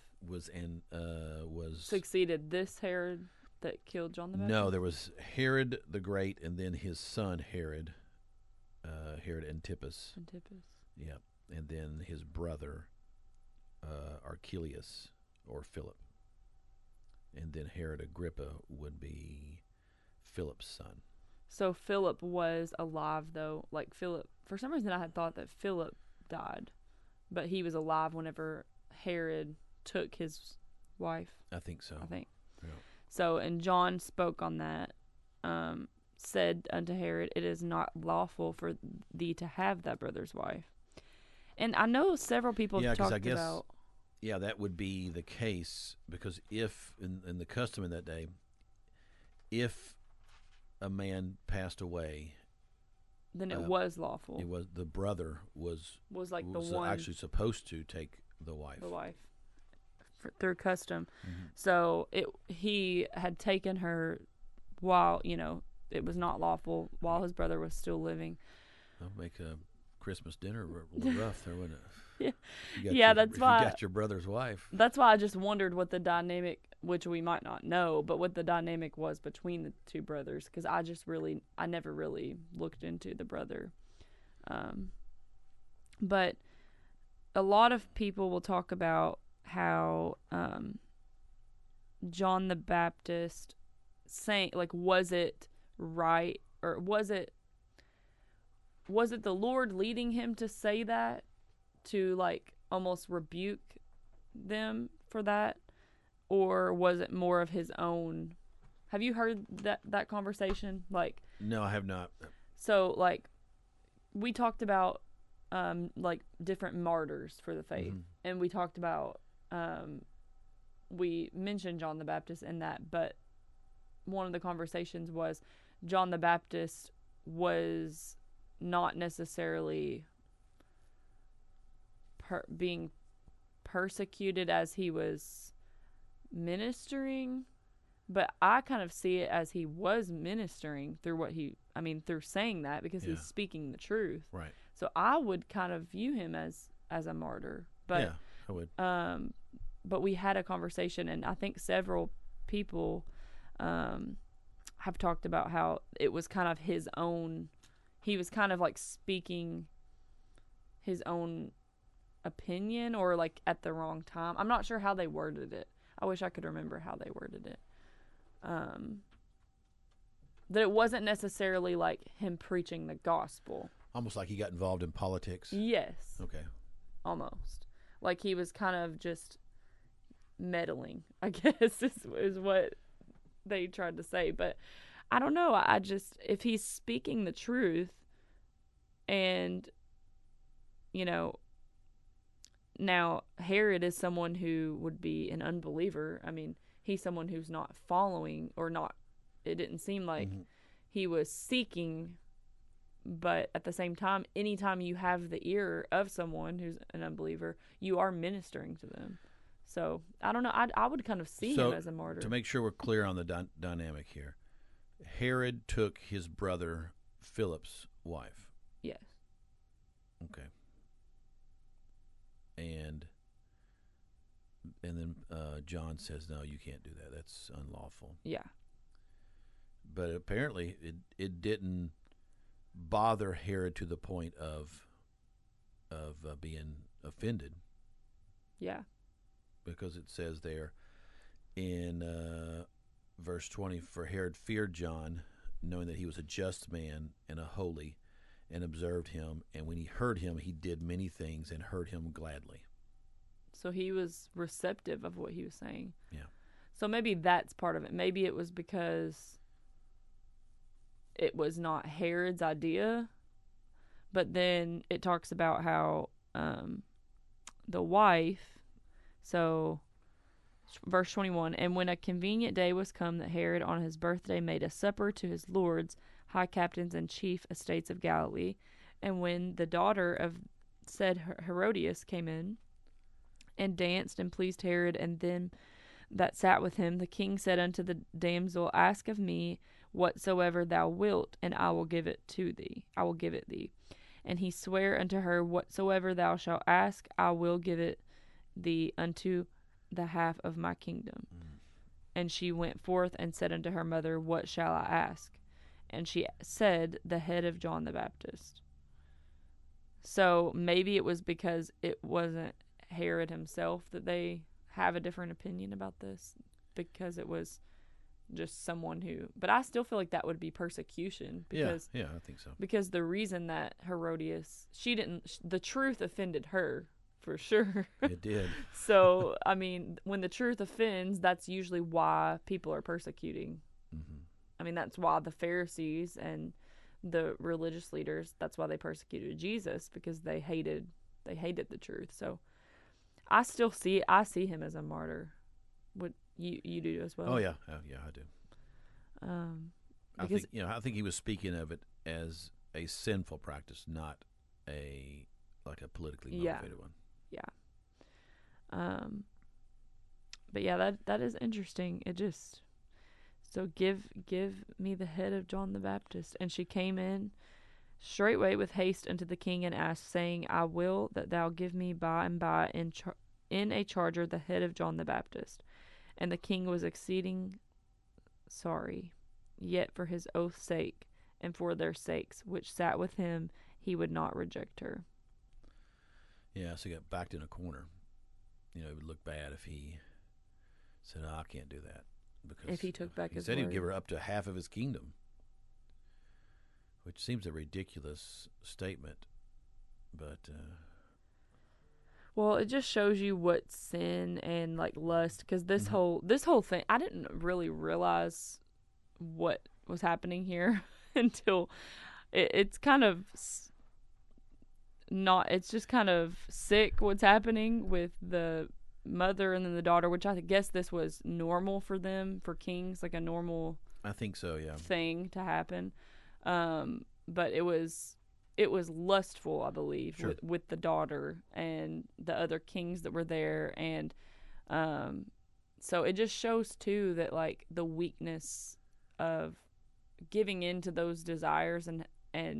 succeeded this Herod that killed John the Baptist? No, there was Herod the Great, and then his son Herod Antipas. Yeah, and then his brother Archelaus or Philip, and then Herod Agrippa would be Philip's son. So Philip was alive though. Like Philip, for some reason I had thought that Philip died, but he was alive whenever Herod took his wife. I think so. Yeah. So, and John spoke on that, said unto Herod, "It is not lawful for thee to have thy brother's wife." And I know several people have talked about. Yeah, that would be the case, because if in the custom in that day, if a man passed away, then it was lawful. It was the brother was like the one actually supposed to take the wife. Through custom. Mm-hmm. So he had taken her while it was not lawful while his brother was still living. That'll make a Christmas dinner a little rough there, wouldn't it? Yeah. That's why you got your brother's wife. That's why I just wondered what the dynamic, which we might not know, but what the dynamic was between the two brothers, because I never really looked into the brother. But a lot of people will talk about how John the Baptist saying, like, was it right, or was it the Lord leading him to say that, to like almost rebuke them for that, or was it more of his own Have you heard that conversation? Like, No, I have not. so like we talked about like different martyrs for the faith, and we talked about we mentioned John the Baptist in that, but one of the conversations was John the Baptist was not necessarily being persecuted as he was ministering, but I kind of see it as he was ministering through through saying that, because he's speaking the truth. Right. So I would kind of view him as a martyr. But yeah, I would. But we had a conversation, and I think several people have talked about how it was kind of his own. He was kind of like speaking his own opinion, or like at the wrong time. I'm not sure how they worded it. I wish I could remember how they worded it. That it wasn't necessarily like him preaching the gospel. Almost like he got involved in politics. Yes. Okay. Almost. Like he was kind of just meddling, I guess, is what they tried to say. But I don't know. I just, if he's speaking the truth, and, you know, now Herod is someone who would be an unbeliever. I mean, he's someone who's not following, or not, it didn't seem like he was seeking. But at the same time, anytime you have the ear of someone who's an unbeliever, you are ministering to them. So I don't know. I would kind of see him as a martyr. To make sure we're clear on the dynamic here, Herod took his brother Philip's wife. Yes. Okay. And then John says, no, you can't do that. That's unlawful. Yeah. But apparently it didn't bother Herod to the point of being offended. Yeah. Because it says there in verse 20, for Herod feared John, knowing that he was a just man and a holy, and observed him. And when he heard him, he did many things and heard him gladly. So he was receptive of what he was saying. Yeah. So maybe that's part of it. Maybe it was because it was not Herod's idea, but then it talks about how the wife, so verse 21, and when a convenient day was come that Herod on his birthday made a supper to his lords, high captains, and chief estates of Galilee, and when the daughter of said Herodias came in, and danced and pleased Herod and them that sat with him, the king said unto the damsel, ask of me whatsoever thou wilt, and I will give it to thee. I will give it thee. And he sware unto her, whatsoever thou shalt ask, I will give it thee unto the half of my kingdom. And she went forth and said unto her mother, what shall I ask? And she said, the head of John the Baptist. So maybe it was because it wasn't Herod himself that they have a different opinion about this, because it was just someone who, but I still feel like that would be persecution, because yeah, I think so. Because the reason that Herodias, the truth offended her for sure. It did. So I mean, when the truth offends, that's usually why people are persecuting. I mean, that's why the Pharisees and the religious leaders, that's why they persecuted Jesus, because they hated the truth. So I see him as a martyr. What you do as well? Oh yeah, I do. I think he was speaking of it as a sinful practice, not a politically motivated one. Yeah. But yeah, that is interesting. It just, so give me the head of John the Baptist. And she came in straightway with haste unto the king, and asked, saying, I will that thou give me by and by in a charger the head of John the Baptist. And the king was exceeding sorry, yet for his oath's sake, and for their sakes which sat with him, he would not reject her. Yeah, so he got backed in a corner. It would look bad if he said, I can't do that. Because if he took back his word. He said he'd give her up to half of his kingdom, which seems a ridiculous statement, but well, it just shows you what sin and lust, because this whole thing, I didn't really realize what was happening here until it's kind of not. It's just kind of sick what's happening with the mother and then the daughter, which I guess this was normal for them, for kings, like a normal. I think so. Yeah. Thing to happen, but it was lustful, I believe, Sure. with the daughter and the other kings that were there, and so it just shows too that like the weakness of giving in to those desires, and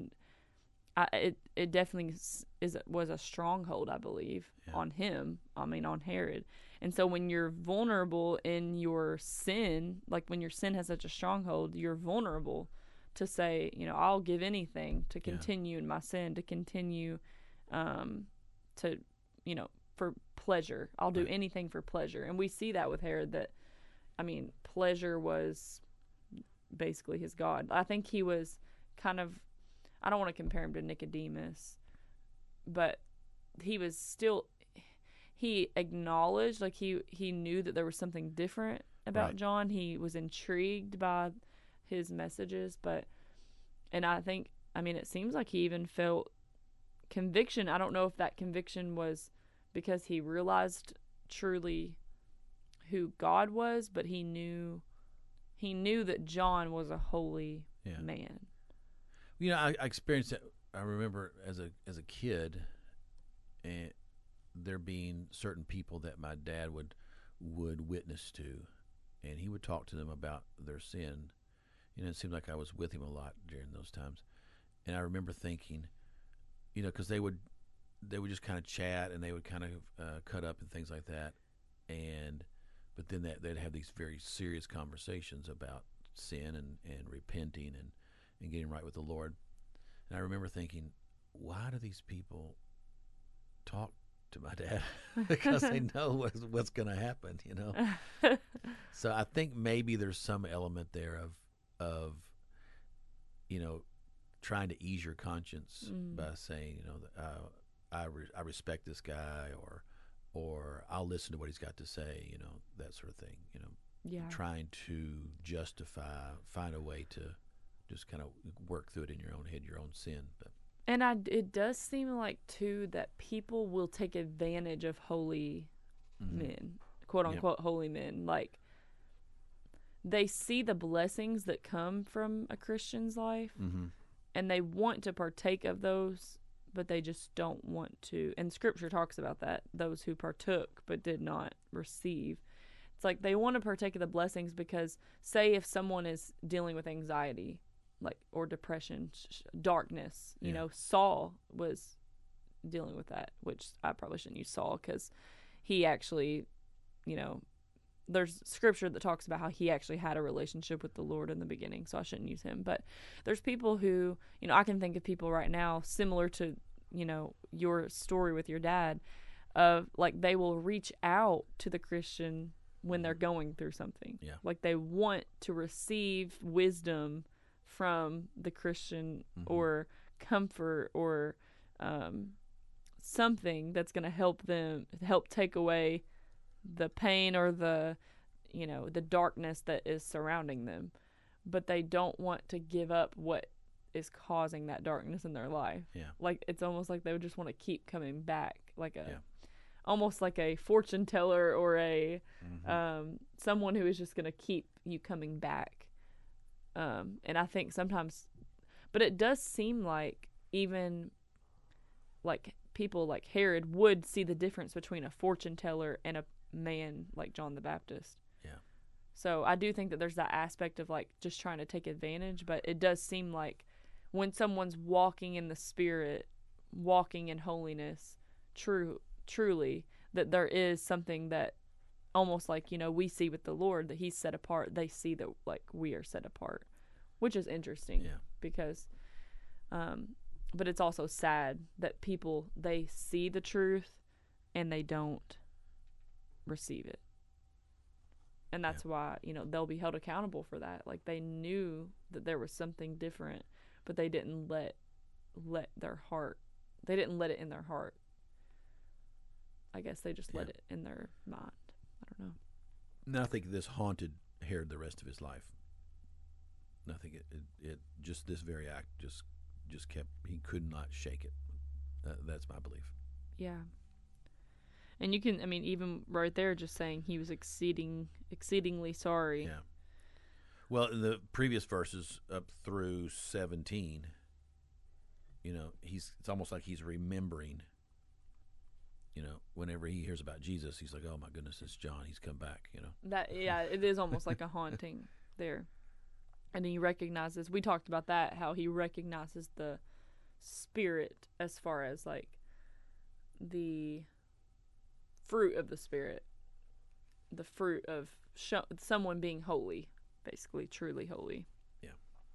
it definitely was a stronghold, I believe, on him. I mean, on Herod. And so when you're vulnerable in your sin, like when your sin has such a stronghold, you're vulnerable to say, I'll give anything to continue in my sin, to continue to, for pleasure. I'll do anything for pleasure. And we see that with Herod, that, pleasure was basically his God. I think he was kind of, I don't want to compare him to Nicodemus, but he was still, he acknowledged, like he knew that there was something different about John. He was intrigued by his messages, and I think, it seems like he even felt conviction. I don't know if that conviction was because he realized truly who God was, but he knew that John was a holy man. I experienced it. I remember as a kid, and there being certain people that my dad would witness to, and he would talk to them about their sin. It seemed like I was with him a lot during those times, and I remember thinking, because they would just kind of chat, and they would kind of cut up and things like that, but then they'd have these very serious conversations about sin and repenting and getting right with the Lord. And I remember thinking, why do these people talk to my dad? Because they know what's going to happen, So I think maybe there's some element there of trying to ease your conscience by saying, I respect this guy, or I'll listen to what he's got to say, that sort of thing, trying to find a way to just kind of work through it in your own head, your own sin. But it does seem like too that people will take advantage of holy men, quote unquote holy men. Like they see the blessings that come from a Christian's life, and they want to partake of those, but they just don't want to. And Scripture talks about that, those who partook but did not receive. It's like they want to partake of the blessings because, say, if someone is dealing with anxiety, or depression, darkness, Saul was dealing with that, which I probably shouldn't use Saul because he actually, there's scripture that talks about how he actually had a relationship with the Lord in the beginning, so I shouldn't use him. But there's people who, I can think of people right now similar to, your story with your dad, of they will reach out to the Christian when they're going through something. Yeah. Like they want to receive wisdom from the Christian, or comfort, or something that's going to help take away the pain or the darkness that is surrounding them. But they don't want to give up what is causing that darkness in their life. Yeah. It's almost like they would just want to keep coming back, almost like a fortune teller, or a someone who is just going to keep you coming back. And I think sometimes, but it does seem like even people like Herod would see the difference between a fortune teller and a man like John the Baptist. Yeah. So I do think that there's that aspect of just trying to take advantage, but it does seem like when someone's walking in the Spirit, walking in holiness, truly, that there is something that almost we see with the Lord, that he's set apart. They see that we are set apart, which is interesting. Yeah. Because but it's also sad that people, they see the truth and they don't receive it. And that's why, they'll be held accountable for that. They knew that there was something different, but they didn't let their heart, they didn't let it in their heart. I guess they just let it in their mind. I don't know. No, I think this haunted Herod the rest of his life. And I think it just this very act just kept, he could not shake it. That's my belief. Yeah. And you can, I mean, even right there, just saying he was exceedingly sorry. Yeah. Well, in the previous verses up through 17, it's almost like he's remembering. Whenever he hears about Jesus, he's like, "Oh my goodness, it's John. He's come back." That, yeah, it is almost like a haunting there. And he recognizes. We talked about that, how he recognizes the Spirit as far as like the fruit of the Spirit, the fruit of someone being holy, basically truly holy. Yeah.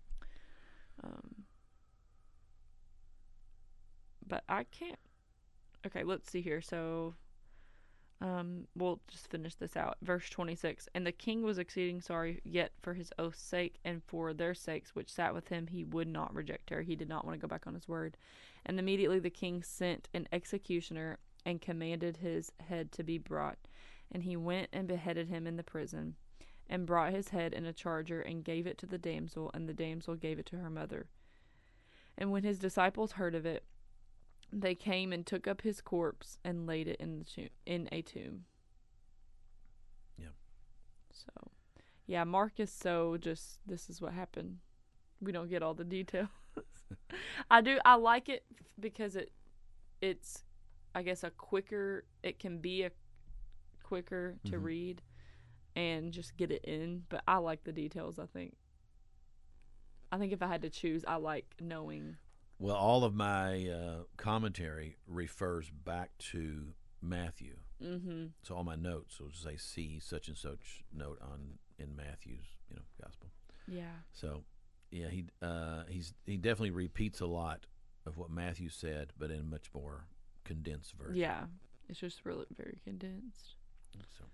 But I can't. Okay, let's see here. So, we'll just finish this out. Verse 26. And the king was exceeding sorry, yet for his oath's sake and for their sakes which sat with him, he would not reject her. He did not want to go back on his word. And immediately the king sent an executioner and commanded his head to be brought. And he went and beheaded him in the prison, and brought his head in a charger, and gave it to the damsel, and the damsel gave it to her mother. And when his disciples heard of it, they came and took up his corpse and laid it in a tomb. Yeah. So, yeah, Mark is so just, this is what happened. We don't get all the details. I like it because it's, I guess, it can be a quicker to read and just get it in. But I like the details, I think. If I had to choose, I like knowing. Well, all of my commentary refers back to Matthew. Mm-hmm. So all my notes will say, see such and such note in Matthew's gospel. Yeah. So yeah, he definitely repeats a lot of what Matthew said, but in a much more condensed version. Yeah, it's just really very condensed. So,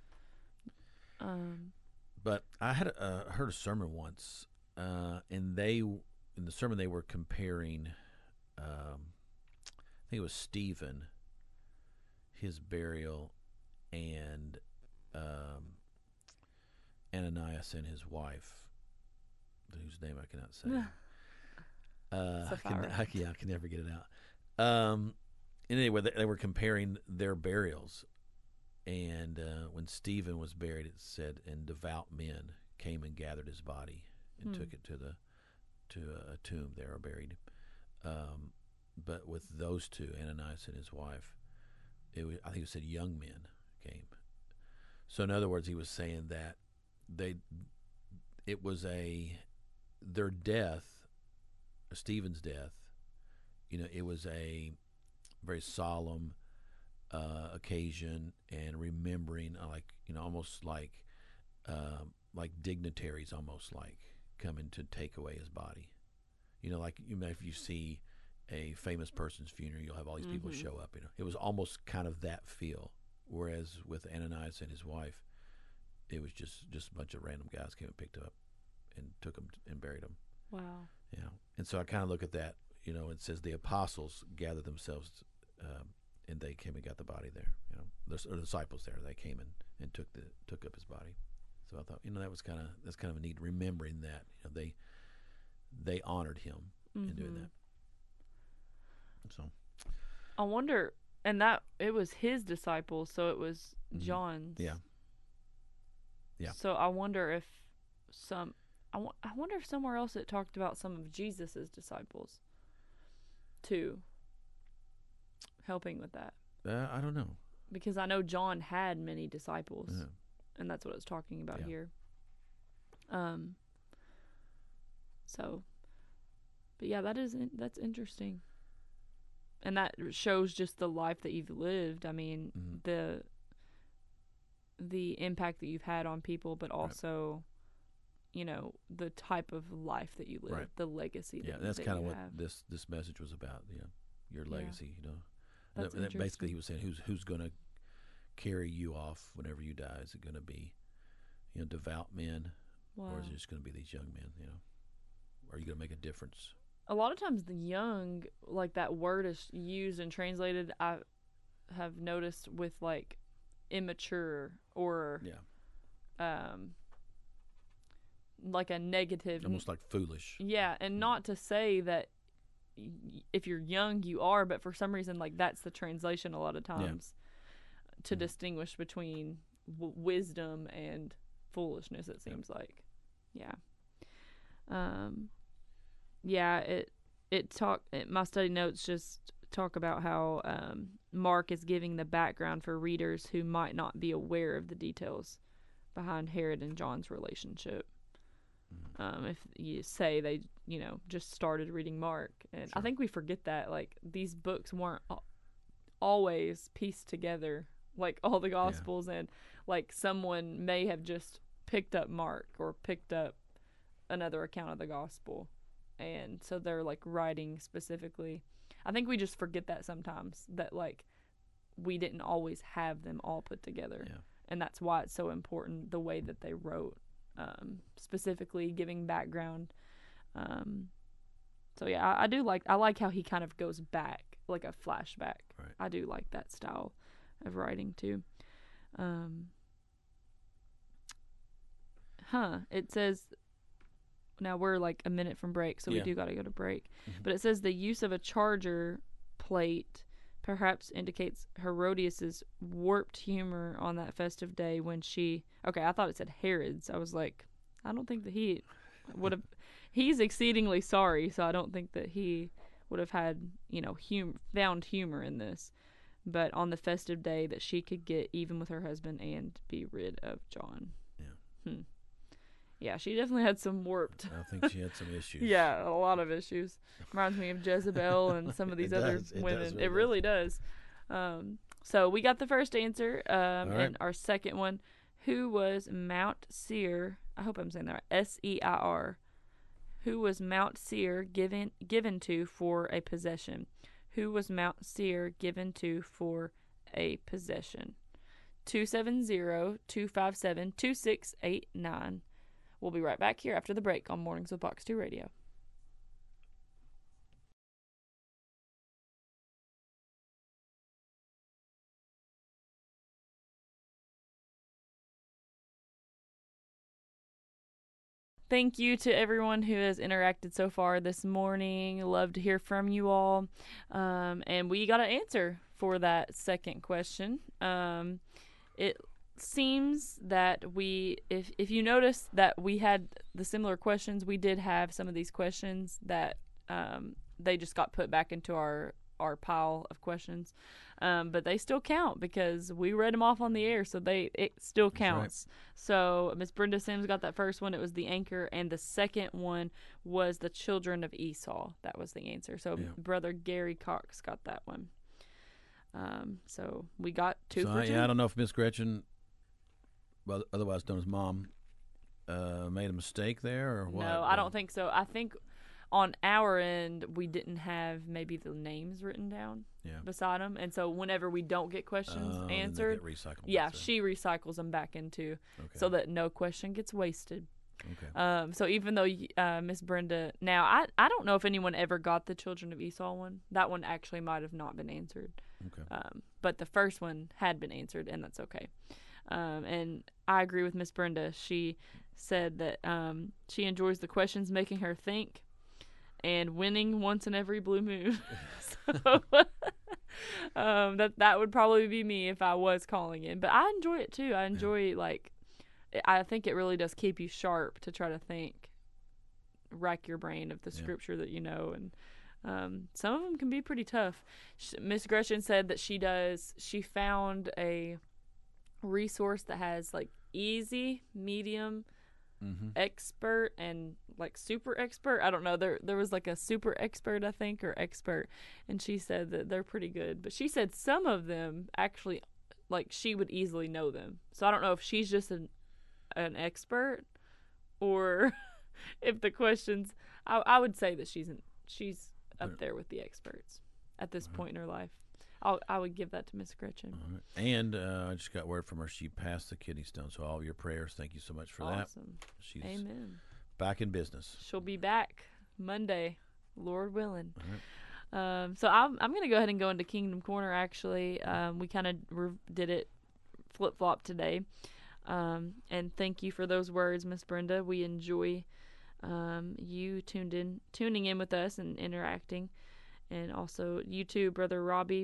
but I had heard a sermon once, and in the sermon they were comparing. I think it was Stephen, his burial, and Ananias and his wife, whose name I cannot say. I can never get it out. And anyway, they were comparing their burials, and when Stephen was buried, it said, and devout men came and gathered his body and took it to a tomb there, or buried him. But with those two, Ananias and his wife, I think it said young men came. So in other words, he was saying that their death, Stephen's death, it was a very solemn occasion, and remembering, almost like dignitaries, almost like coming to take away his body. If you see a famous person's funeral, you'll have all these people show up. It was almost kind of that feel. Whereas with Ananias and his wife, it was just a bunch of random guys came and picked him up and took him and buried him. Wow. Yeah. And so I kind of look at that. It says the apostles gathered themselves, and they came and got the body there. The disciples there, they came and took up his body. So I thought, that's kind of a neat, remembering that they honored him in doing that. So I wonder, and that it was his disciples, so it was John's. Yeah. Yeah. So I wonder if I wonder if somewhere else it talked about some of Jesus's disciples too, helping with that. I don't know, because I know John had many disciples, and that's what it's talking about here. So, but yeah, that's interesting. And that shows just the life that you've lived. I mean, the impact that you've had on people, but also, the type of life that you live, the legacy. Yeah, that's kind of what this message was about. Your legacy. That's that basically he was saying, who's going to carry you off whenever you die? Is it going to be, devout men, or is it just going to be these young men? Are you going to make a difference? A lot of times the young, like that word is used and translated, I have noticed, with like immature or like a negative. Almost like foolish. Yeah, and not to say that if you're young you are, but for some reason like that's the translation a lot of times to distinguish between wisdom and foolishness, it seems like. My study notes just talk about how Mark is giving the background for readers who might not be aware of the details behind Herod and John's relationship. If you say they, just started reading Mark. And I think we forget that, like, these books weren't always pieced together, like all the Gospels, and, like, someone may have just picked up Mark or picked up another account of the Gospel. And so they're, like, writing specifically. I think we just forget that sometimes, that, like, we didn't always have them all put together. Yeah. And that's why it's so important, the way that they wrote, specifically giving background. So yeah, I like how he kind of goes back, like a flashback. Right. I do like that style of writing too. It says, now we're like a minute from break, so we do got to go to break. Mm-hmm. But it says the use of a charger plate perhaps indicates Herodias's warped humor on that festive day when she... Okay, I thought it said Herod's. I was like, I don't think that he would have... He's exceedingly sorry, so I don't think that he would have had, found humor in this. But on the festive day that she could get even with her husband and be rid of John. Yeah. Yeah, she definitely had some warped... I think she had some issues. Yeah, a lot of issues. Reminds me of Jezebel and some of these other women. It really does. So we got the first answer, and our second one. Who was Mount Seir? I hope I'm saying that right. S-E-I-R. Who was Mount Seir given to for a possession? Who was Mount Seir given to for a possession? 270-257-2689. We'll be right back here after the break on Mornings with Box 2 Radio. Thank you to everyone who has interacted so far this morning. Love to hear from you all. And we got an answer for that second question. It seems that if you notice that we had the similar questions, we did have some of these questions that they just got put back into our pile of questions, but they still count because we read them off on the air, so it still counts. Right. So Miss Brenda Sims got that first one. It was the anchor, and the second one was the children of Esau. That was the answer. So Brother Gary Cox got that one. So we got two for two. I don't know if Miss Gretchen, well, otherwise known as Mom, made a mistake there or what? No, I don't think so. I think on our end, we didn't have maybe the names written down beside them. And so whenever we don't get questions answered, she recycles them back into so that no question gets wasted. Okay. So even though Miss Brenda, now I don't know if anyone ever got the Children of Esau one. That one actually might have not been answered. Okay. But the first one had been answered, and that's okay. And I agree with Miss Brenda. She said that she enjoys the questions making her think and winning once in every blue moon. So that would probably be me if I was calling in. But I enjoy it too. I enjoy I think it really does keep you sharp to try to think, rack your brain of the scripture that you know, and some of them can be pretty tough. Miss Gretchen said that she found a resource that has like easy, medium, expert, and like super expert. I don't know. There was like a super expert, I think, or expert, and she said that they're pretty good. But she said some of them actually, like, she would easily know them. So I don't know if she's just an expert, or if the questions. I would say that she's up there with the experts at this point in her life. I would give that to Miss Gretchen. Right. And I just got word from her she passed the kidney stone. So all your prayers, thank you so much for that. She's Amen. Back in business. She'll be back Monday, Lord willing. Right. So I'm going to go ahead and go into Kingdom Corner, actually. We kind of did it flip-flop today. And thank you for those words, Miss Brenda. We enjoy you tuning in with us and interacting. And also you too, Brother Robbie.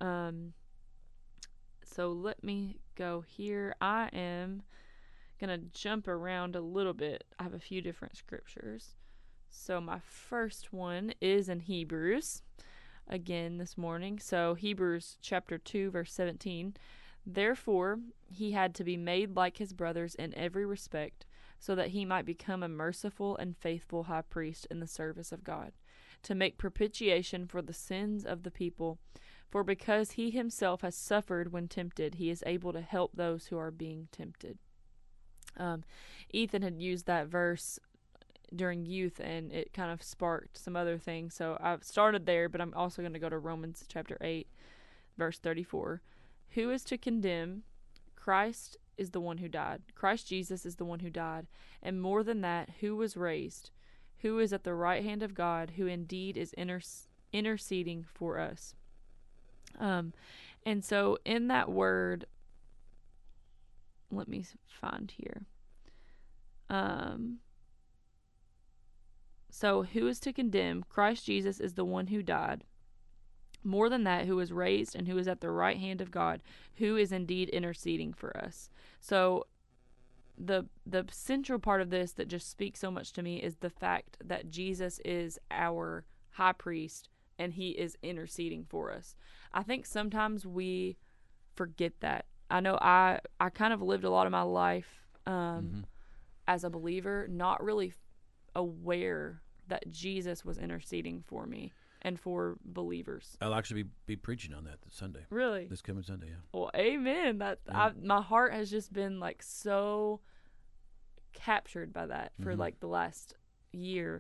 So let me go here. I am going to jump around a little bit. I have a few different scriptures. So my first one is in Hebrews, again this morning. So Hebrews chapter 2, verse 17. Therefore, he had to be made like his brothers in every respect, so that he might become a merciful and faithful high priest in the service of God, to make propitiation for the sins of the people. For because he himself has suffered when tempted, he is able to help those who are being tempted. Ethan had used that verse during youth, and it kind of sparked some other things. So I've started there, but I'm also going to go to Romans chapter 8, verse 34. Who is to condemn? Christ is the one who died. Christ Jesus is the one who died. And more than that, who was raised? Who is at the right hand of God, who indeed is interceding for us. And so in that word, let me find here. So who is to condemn? Christ Jesus is the one who died. More than that, who is raised and who is at the right hand of God, who is indeed interceding for us. So the central part of this that just speaks so much to me is the fact that Jesus is our high priest and he is interceding for us. I think sometimes we forget that. I know I kind of lived a lot of my life as a believer, not really aware that Jesus was interceding for me and for believers. I'll actually be preaching on that this Sunday. Really? This coming Sunday, yeah. Well, amen. My heart has just been like so captured by that for like the last year.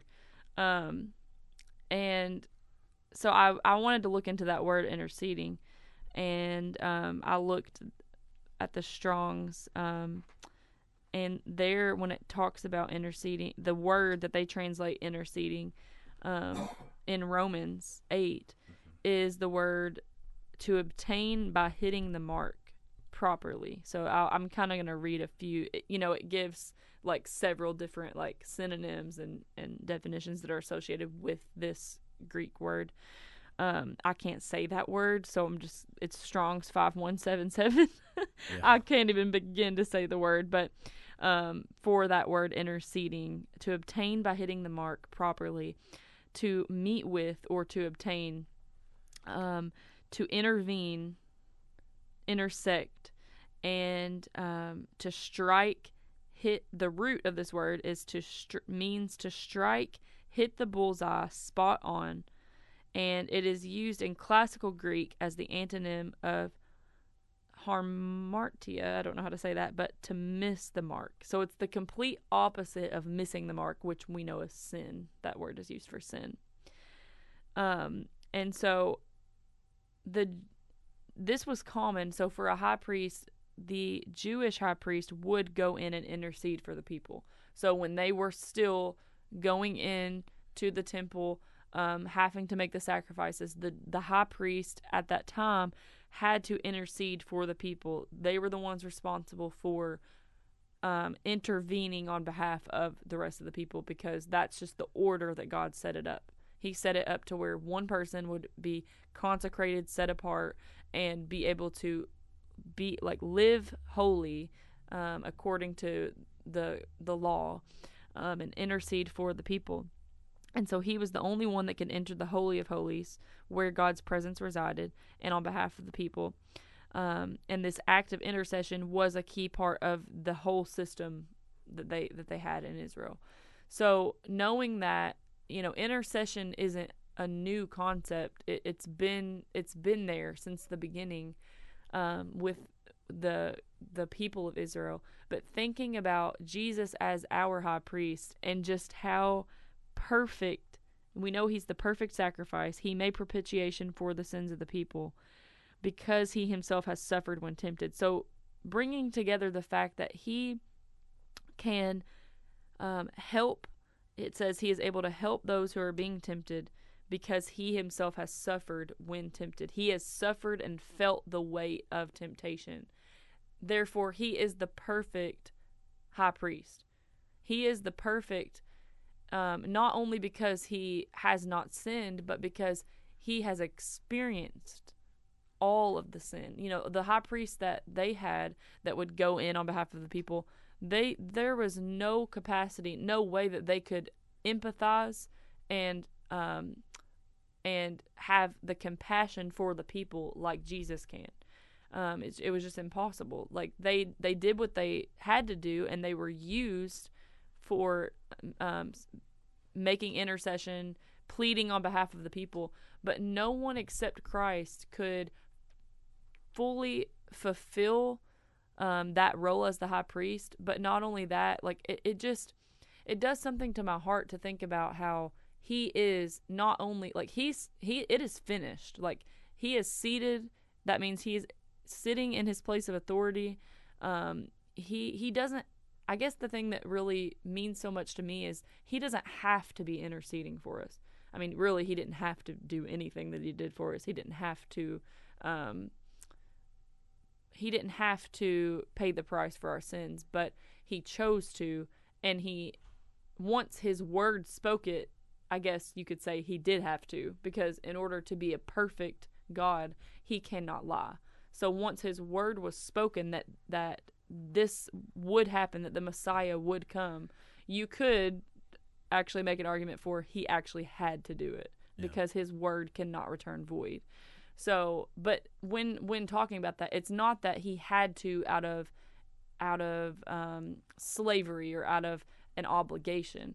And so I wanted to look into that word interceding, and I looked at the Strong's, and there when it talks about interceding, the word that they translate interceding in Romans 8 is the word to obtain by hitting the mark properly. So I'm kind of going to read a few. It gives like several different like synonyms and definitions that are associated with this Greek word. I can't say that word, so it's Strong's 5177. Yeah. I can't even begin to say the word, but for that word interceding, to obtain by hitting the mark properly, to meet with or to obtain, to intervene, intersect, and to strike, hit. The root of this word is means to strike, hit the bullseye, spot on, and it is used in classical Greek as the antonym of hamartia. I don't know how to say that, but to miss the mark. So it's the complete opposite of missing the mark, which we know is sin. That word is used for sin. And so this was common. So for a high priest, the Jewish high priest would go in and intercede for the people. So when they were still going in to the temple, having to make the sacrifices, the high priest at that time had to intercede for the people. They were the ones responsible for intervening on behalf of the rest of the people, because that's just the order that God set it up. He set it up to where one person would be consecrated, set apart, and be able to be like live holy according to the law, and intercede for the people. And so he was the only one that could enter the Holy of Holies, where God's presence resided, and on behalf of the people. And this act of intercession was a key part of the whole system that they had in Israel. So knowing that, intercession isn't a new concept. It's been there since the beginning with the people of Israel. But thinking about Jesus as our high priest and just how perfect, we know he's the perfect sacrifice. He made propitiation for the sins of the people because he himself has suffered when tempted. So bringing together the fact that he can help, it says he is able to help those who are being tempted because he himself has suffered when tempted. He has suffered and felt the weight of temptation. therefore he is the perfect high priest. He is the perfect, not only because he has not sinned, but because he has experienced all of the sin. You know, the high priest that they had that would go in on behalf of the people, there was no capacity, no way that they could empathize and have the compassion for the people like Jesus can. It was just impossible. Like they did what they had to do, and they were used for making intercession, pleading on behalf of the people. But no one except Christ could fully fulfill that role as the high priest. But not only that, like it does something to my heart to think about how he is not only like it is finished. Like he is seated. That means he's sitting in his place of authority. He doesn't. I guess the thing that really means so much to me is he doesn't have to be interceding for us. I mean, really, he didn't have to do anything that he did for us. He didn't have to. He didn't have to pay the price for our sins, but he chose to, and once his word spoke it, I guess you could say he did have to, because in order to be a perfect God, he cannot lie. So once his word was spoken that this would happen, that the Messiah would come, you could actually make an argument for he actually had to do it, because his word cannot return void. So, but when talking about that, it's not that he had to out of slavery or out of an obligation.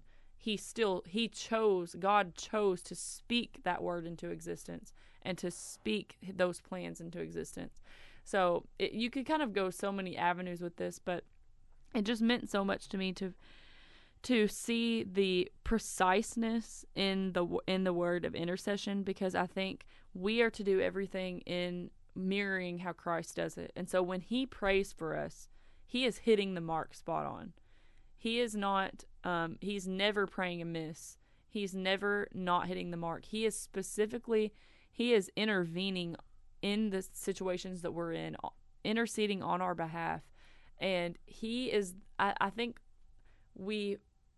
God chose to speak that word into existence and to speak those plans into existence. So you could kind of go so many avenues with this, but it just meant so much to me to see the preciseness in the word of intercession, because I think we are to do everything in mirroring how Christ does it. And so when he prays for us, he is hitting the mark spot on. He is not, he's never praying amiss. He's never not hitting the mark. He is intervening in the situations that we're in, interceding on our behalf. And I think we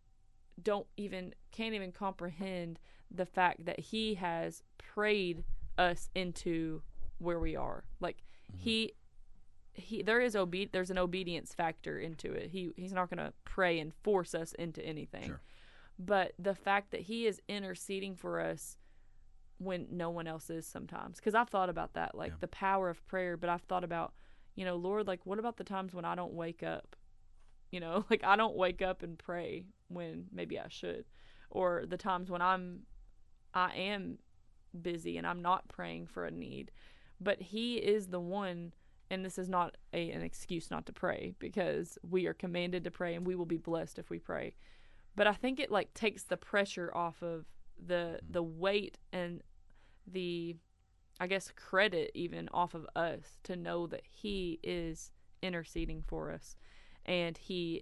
can't even comprehend the fact that he has prayed us into where we are. Like there's an obedience factor into it. He's not going to pray and force us into anything. Sure. But the fact that he is interceding for us when no one else is sometimes. Because I've thought about that, like the power of prayer, but I've thought about, Lord, like what about the times when I don't wake up? Like I don't wake up and pray when maybe I should. Or the times when I am busy and I'm not praying for a need. But he is the one. And this is not an excuse not to pray, because we are commanded to pray and we will be blessed if we pray. But I think it like takes the pressure off of the weight and the, I guess, credit even off of us to know that he is interceding for us, and he's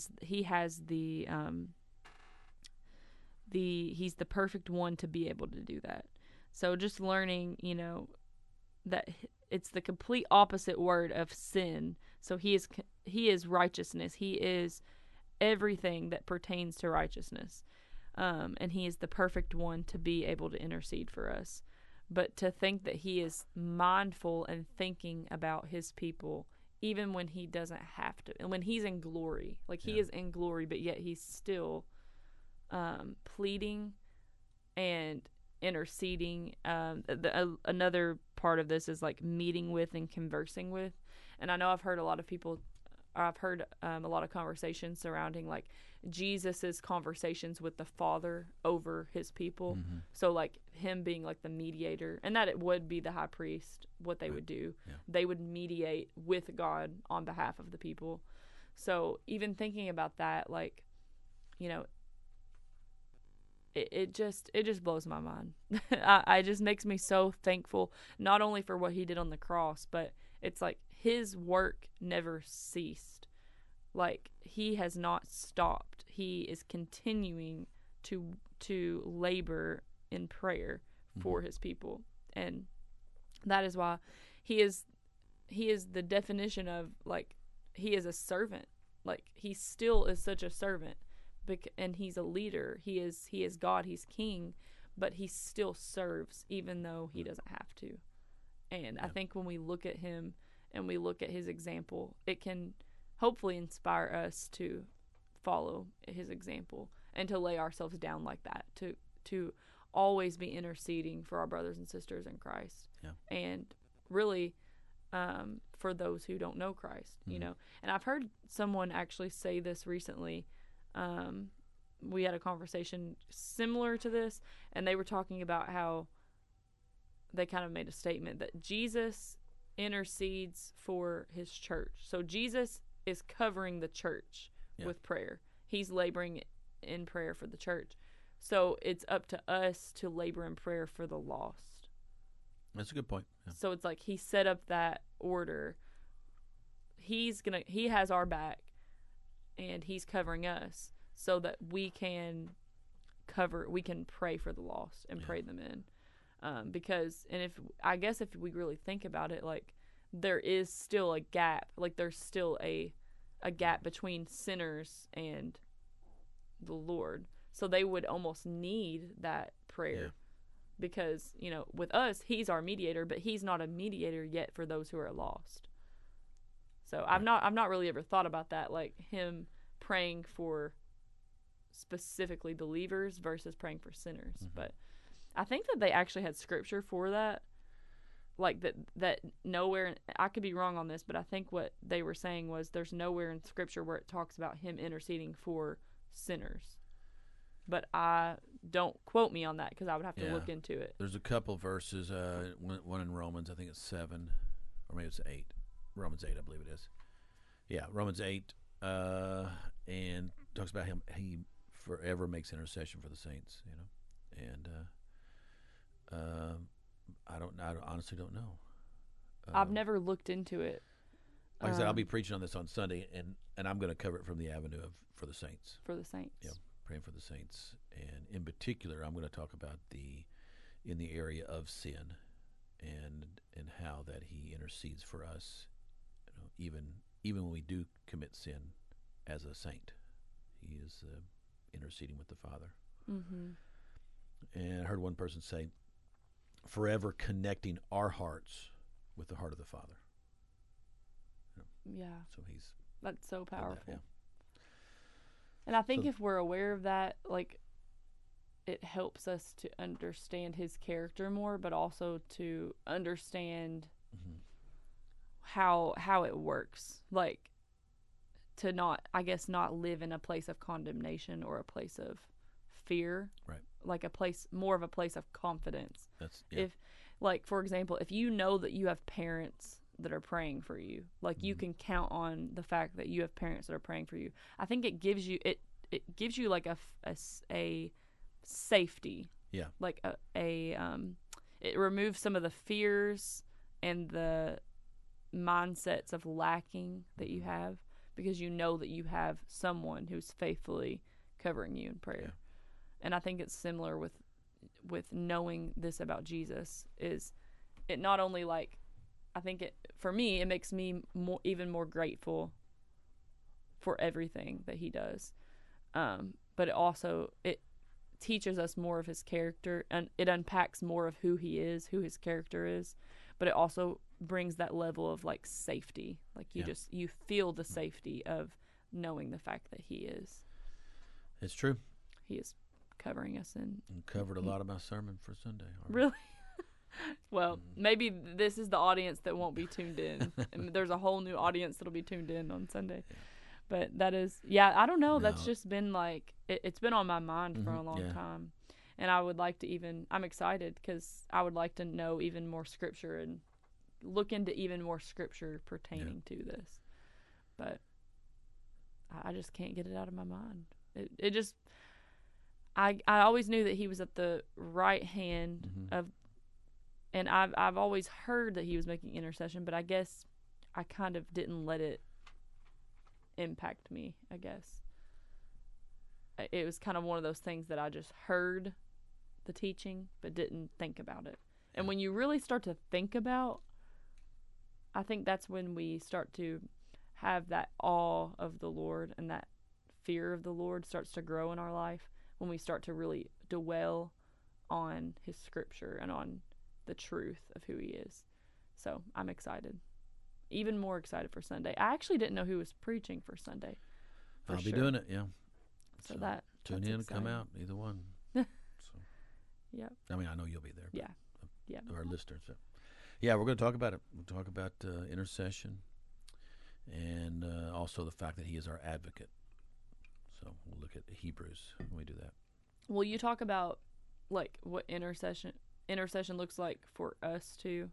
the perfect one to be able to do that. So just learning, that it's the complete opposite word of sin. So he is righteousness. He is everything that pertains to righteousness. And he is the perfect one to be able to intercede for us. But to think that he is mindful and thinking about his people, even when he doesn't have to, and when he's in glory, like he is in glory, but yet he's still pleading and interceding. Another part of this is like meeting with and conversing with. And I know I've heard a lot of conversations surrounding like Jesus's conversations with the Father over his people. Mm-hmm. So like him being like the mediator, and that it would be the high priest, what they would do. Yeah. They would mediate with God on behalf of the people. So even thinking about that, like, it just blows my mind. It just makes me so thankful, not only for what he did on the cross, but it's like his work never ceased. Like he has not stopped. He is continuing to labor in prayer for his people, and that is why he is the definition of, like, he is a servant. Like, he still is such a servant, and he's a leader. He is God. He's king, but he still serves, even though he doesn't have to. And I think when we look at him and we look at his example, it can hopefully inspire us to follow his example and to lay ourselves down like that, to always be interceding for our brothers and sisters in Christ. Yeah. And really, for those who don't know Christ, you know. And I've heard someone actually say this recently. We had a conversation similar to this, and they were talking about how they kind of made a statement that Jesus intercedes for his church. So Jesus is covering the church with prayer. He's laboring in prayer for the church. So it's up to us to labor in prayer for the lost. That's a good point. Yeah. So it's like he set up that order. He has our back, and he's covering us so that we can pray for the lost and pray them in. Because if we really think about it, like, there is still a gap. Like, there's still a gap between sinners and the Lord. So they would almost need that prayer, because, you know, with us, he's our mediator, but he's not a mediator yet for those who are lost. So I've not really ever thought about that, like him praying for specifically believers versus praying for sinners. But I think that they actually had scripture for that. Like that nowhere, I could be wrong on this, but I think what they were saying was there's nowhere in scripture where it talks about him interceding for sinners. But don't quote me on that, because I would have to look into it. There's a couple verses, one in Romans, I think it's 7, or maybe it's 8. Romans 8, I believe it is. Yeah, Romans 8, and talks about him. He forever makes intercession for the saints, you know. And I honestly don't know. I've never looked into it. Like I said, I'll be preaching on this on Sunday, and I'm going to cover it from the avenue of for the saints. For the saints. Yeah, praying for the saints, and in particular, I'm going to talk about in the area of sin, and how that he intercedes for us. You know, even when we do commit sin, as a saint, he is interceding with the Father. Mm-hmm. And I heard one person say, forever connecting our hearts with the heart of the Father. Yeah. So that's so powerful. Yeah. And I think if we're aware of that, like, it helps us to understand his character more, but also to understand how it works. Like, to not live in a place of condemnation or a place of fear. Right. Like more of a place of confidence. Yeah. If, like, for example, if you know that you have parents that are praying for you, like, you can count on the fact that you have parents that are praying for you. I think it gives you like a safety. Yeah. Like it removes some of the fears and the mindsets of lacking that you have, because you know that you have someone who's faithfully covering you in prayer. Yeah. And I think it's similar with knowing this about Jesus. Is it not only, like, I think for me, it makes me even more grateful for everything that he does. But it teaches us more of his character, and it unpacks more of who he is, who his character is. But it also brings that level of, like, safety. Like, you feel the safety of knowing the fact that he is. It's true. He is covering us in. And covered a lot of my sermon for Sunday. Really? Well, maybe this is the audience that won't be tuned in. And there's a whole new audience that'll be tuned in on Sunday. Yeah. But that is, I don't know. No. That's just been, like, it's been on my mind for a long time. And I would like to I'm excited, because I would like to know even more scripture and look into even more scripture pertaining to this. But I just can't get it out of my mind. It just, I always knew that he was at the right hand of, and I've always heard that he was making intercession, but I guess I kind of didn't let it impact me, I guess. It was kind of one of those things that I just heard the teaching but didn't think about it. And when you really start to think about I think that's when we start to have that awe of the Lord, and that fear of the Lord starts to grow in our life, when we start to really dwell on his scripture and on the truth of who he is. So I'm excited. Even more excited for Sunday. I actually didn't know who was preaching for Sunday. I'll be doing it, yeah. So that tune in, come out, either one. So, yeah. I mean, I know you'll be there. Yeah. Yeah. Our listeners. So. Yeah, we're going to talk about it. We'll talk about intercession, and also the fact that he is our advocate. So we'll look at Hebrews when we do that. Will you talk about like what intercession looks like for us too?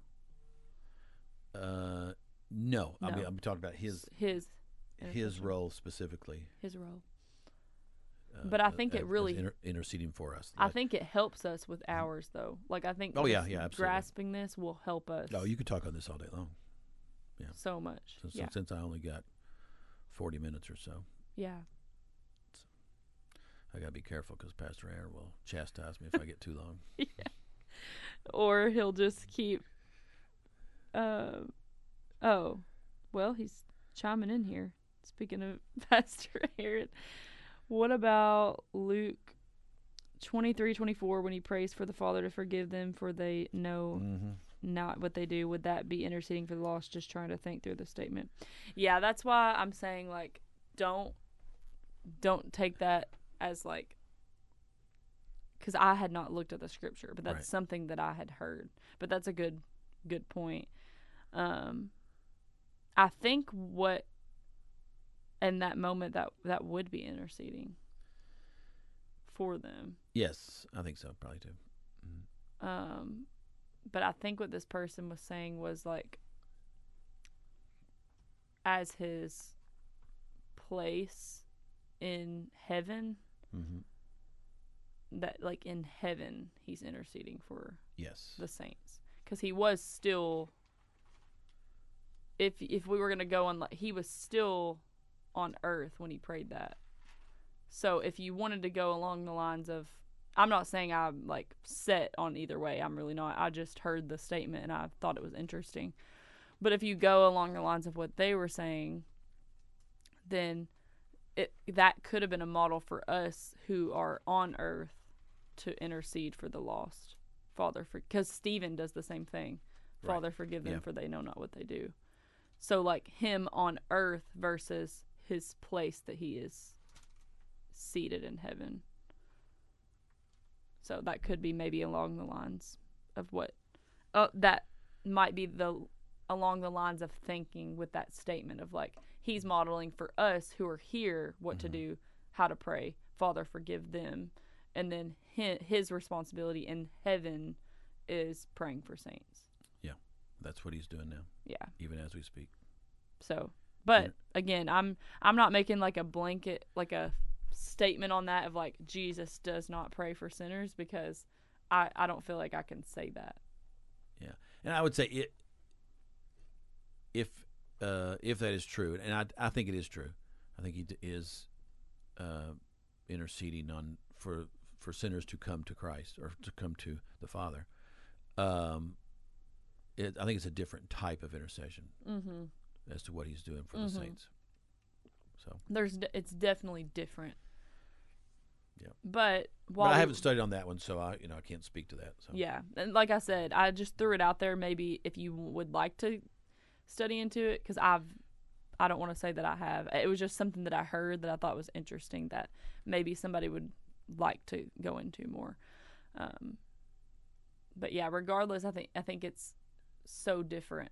No. I'll be talking about his role specifically. His role. But I think it really interceding for us. I think it helps us with ours, though. Like I think. Absolutely. Grasping this will help us. Oh, you could talk on this all day long. Yeah. So much. Since I only got 40 minutes or so. Yeah. I gotta be careful because Pastor Aaron will chastise me if I get too long. Yeah. Or he'll just keep. Oh, well, he's chiming in here. Speaking of Pastor Aaron. What about Luke 23:24 when he prays for the Father to forgive them for they know not what they do? Would that be interceding for the lost? Just trying to think through the statement. Yeah, that's why I'm saying like don't take that as like, because I had not looked at the scripture, but that's something that I had heard. But that's a good point. I think what. In that moment, that would be interceding for them. Yes, I think so. Probably too. Mm-hmm. But I think what this person was saying was like, as his place in heaven, that like in heaven he's interceding for the saints, because he was still. If we were gonna go on, like he was still on earth when he prayed that. So if you wanted to go along the lines of, I'm not saying I'm like set on either way, I'm really not. I just heard the statement and I thought it was interesting. But if you go along the lines of what they were saying, then that could have been a model for us who are on earth to intercede for the lost. Father, because Stephen does the same thing. Father, forgive them for they know not what they do. So like him on earth versus his place that he is seated in heaven. So that could be maybe along the lines of what that might be along the lines of thinking with that statement of like he's modeling for us who are here what to do, how to pray, Father forgive them, and then his responsibility in heaven is praying for saints. Yeah, that's what he's doing now. Yeah, even as we speak. So, but again, I'm not making like a blanket, like a statement on that of like Jesus does not pray for sinners, because I don't feel like I can say that. Yeah, and I would say if that is true, and I think it is true, I think he is interceding for sinners to come to Christ or to come to the Father. I think it's a different type of intercession. As to what he's doing for the saints. So it's definitely different. Yeah. But I haven't studied on that one, so I can't speak to that. So. Yeah. And like I said, I just threw it out there maybe if you would like to study into it, because I don't want to say that I have. It was just something that I heard that I thought was interesting that maybe somebody would like to go into more. But yeah, regardless, I think it's so different.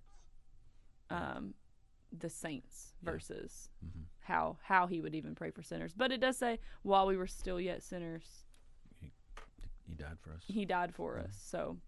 The saints versus how he would even pray for sinners. But it does say, while we were still yet sinners, he died for us. He died for us. So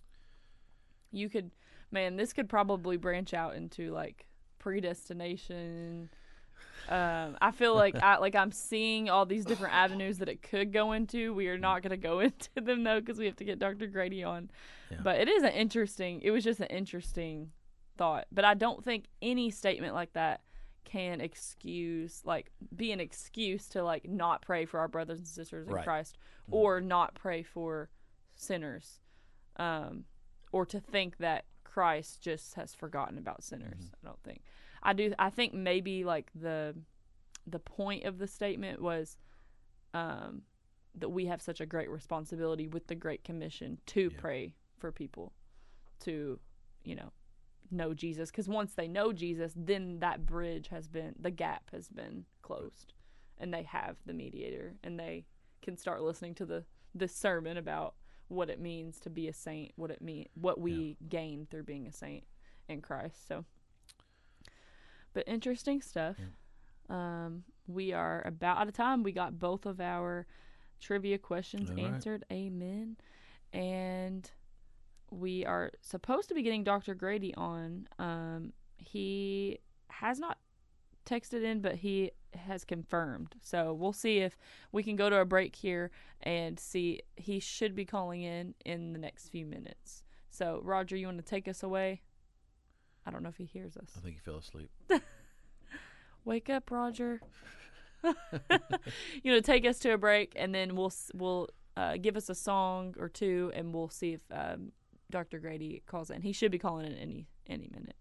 this could probably branch out into like predestination. I feel like I'm seeing all these different avenues that it could go into. We are not going to go into them though, because we have to get Dr. Grady on. Yeah. But it was just an interesting thought. But I don't think any statement like that can be an excuse to like not pray for our brothers and sisters in Christ, or not pray for sinners, or to think that Christ just has forgotten about sinners. I don't think. I think maybe like the point of the statement was that we have such a great responsibility with the Great Commission to pray for people to, know Jesus. Because once they know Jesus, then that the gap has been closed, and they have the mediator, and they can start listening to this sermon about what it means to be a saint, what we gain through being a saint in Christ. So, but interesting stuff. We are about out of time. We got both of our trivia questions answered. Amen. And we are supposed to be getting Dr. Grady on. He has not texted in, but he has confirmed. So we'll see if we can go to a break here and see. He should be calling in the next few minutes. So, Roger, you want to take us away? I don't know if he hears us. I think he fell asleep. Wake up, Roger. Take us to a break, and then we'll give us a song or two, and we'll see if Dr. Grady calls in. He should be calling in any minute.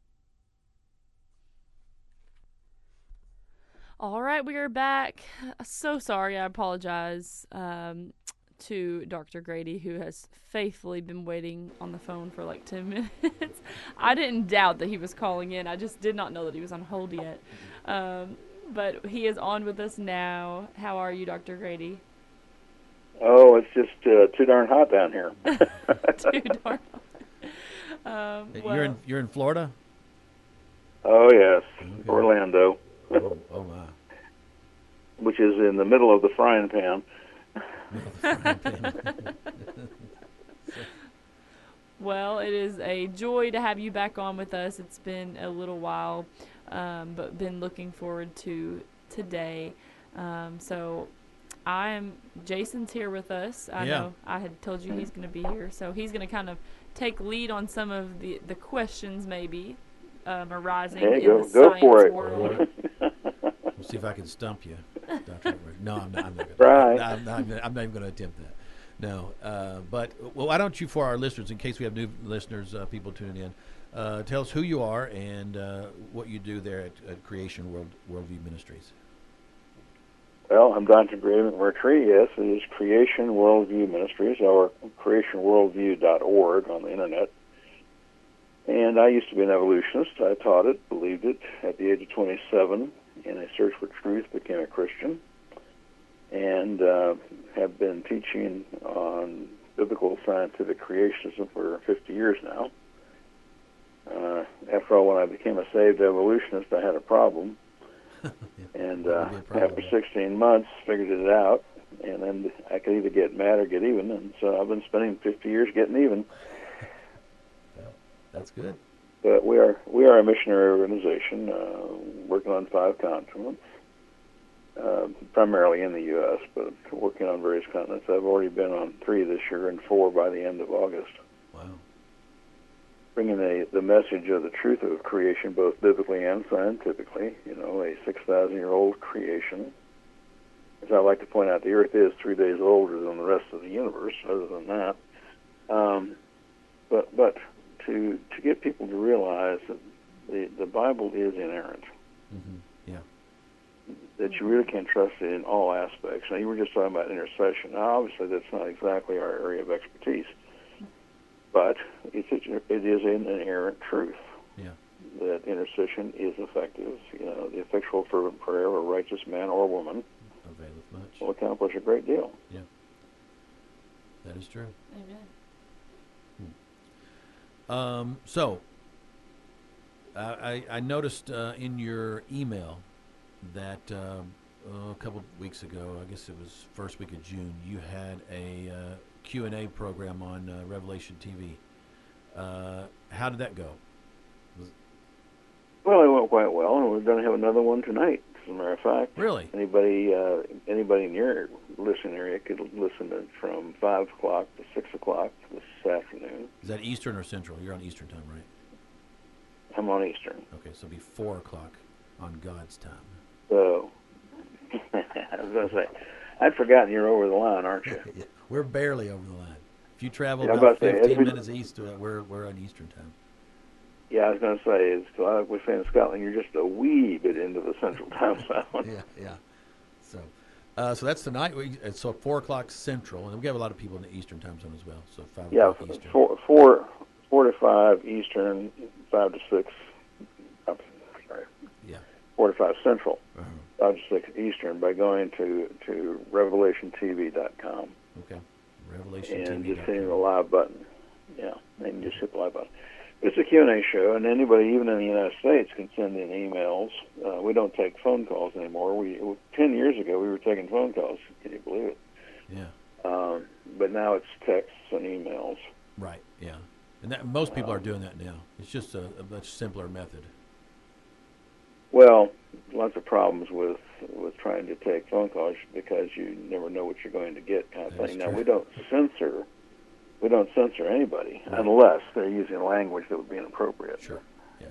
All right, we are back. So sorry, I apologize to Dr. Grady, who has faithfully been waiting on the phone for like 10 minutes. I didn't doubt that he was calling in. I just did not know that he was on hold yet. But he is on with us now. How are you, Dr. Grady? Oh, it's just too darn hot down here. Too darn hot. You're in Florida? Oh, yes. Okay. Orlando. Oh my. Which is in the middle of the frying pan. Well, it is a joy to have you back on with us. It's been a little while, but been looking forward to today. So Jason's here with us. I know I had told you he's going to be here. So he's going to kind of take lead on some of the questions maybe arising in the science world. We'll see if I can stump you, Dr. No, I'm not going to. Right. I'm not even going to attempt that. No. But why don't you, for our listeners, in case we have new listeners, people tuning in, tell us who you are and what you do there at Creation Worldview Ministries. Well, I'm Dr. Grady McMurtry. Yes, it is Creation Worldview Ministries, or creationworldview.org on the internet. And I used to be an evolutionist. I taught it, believed it. At the age of 27, in a search for truth, became a Christian. And have been teaching on biblical scientific creationism for 50 years now. After all, when I became a saved evolutionist, I had a problem. And after 16 months, figured it out. And then I could either get mad or get even. And so I've been spending 50 years getting even. That's good. But we are a missionary organization working on 5 continents, primarily in the U.S., but working on various continents. I've already been on 3 this year and 4 by the end of August. Wow. Bringing the message of the truth of creation, both biblically and scientifically, a 6,000-year-old creation. As I like to point out, the Earth is 3 days older than the rest of the universe, other than that. But to get people to realize that the Bible is inerrant. Mm-hmm. Yeah. That you really can trust it in all aspects. Now, you were just talking about intercession. Now, obviously, that's not exactly our area of expertise, but it is an inerrant truth. Yeah. That intercession is effective. The effectual fervent prayer of a righteous man or woman availeth much. Will accomplish a great deal. Yeah. That is true. Amen. So, I noticed in your email that a couple of weeks ago, I guess it was first week of June, you had a Q&A program on Revelation TV. How did that go? Well, it went quite well, and we're going to have another one tonight, as a matter of fact. Really? Anybody in your listening area could listen to from 5 o'clock to 6 o'clock this afternoon. Is that Eastern or Central? You're on Eastern time, right? I'm on Eastern. Okay, so it'll be 4 o'clock on God's time. So, I was going to say, I'd forgotten you're over the line, aren't you? Yeah, we're barely over the line. If you travel about 15 minutes east, we're on Eastern time. Yeah, I was going to say, it's like we say in Scotland, you're just a wee bit into the Central Time Zone. Yeah. So that's tonight. So 4 o'clock Central, and we have a lot of people in the Eastern Time Zone as well. So 5 Yeah, o'clock Eastern. 4 to 5 Eastern, 5 to 6. I'm sorry. Yeah. 4 to 5 Central, Uh-huh. 5 to 6 Eastern by going to revelationtv.com. Okay. Revelation and TV. just hitting the live button. Yeah, they can just hit the live button. It's a Q&A show, and anybody, even in the United States, can send in emails. We don't take phone calls anymore. 10 years ago, we were taking phone calls. Can you believe it? Yeah. But now it's texts and emails. Right. Yeah. And most people are doing that now. It's just a much simpler method. Well, lots of problems with trying to take phone calls because you never know what you're going to get, kind of That thing. is Now true. we don't censor anybody Right. unless they're using language that would be inappropriate. Sure. Yeah.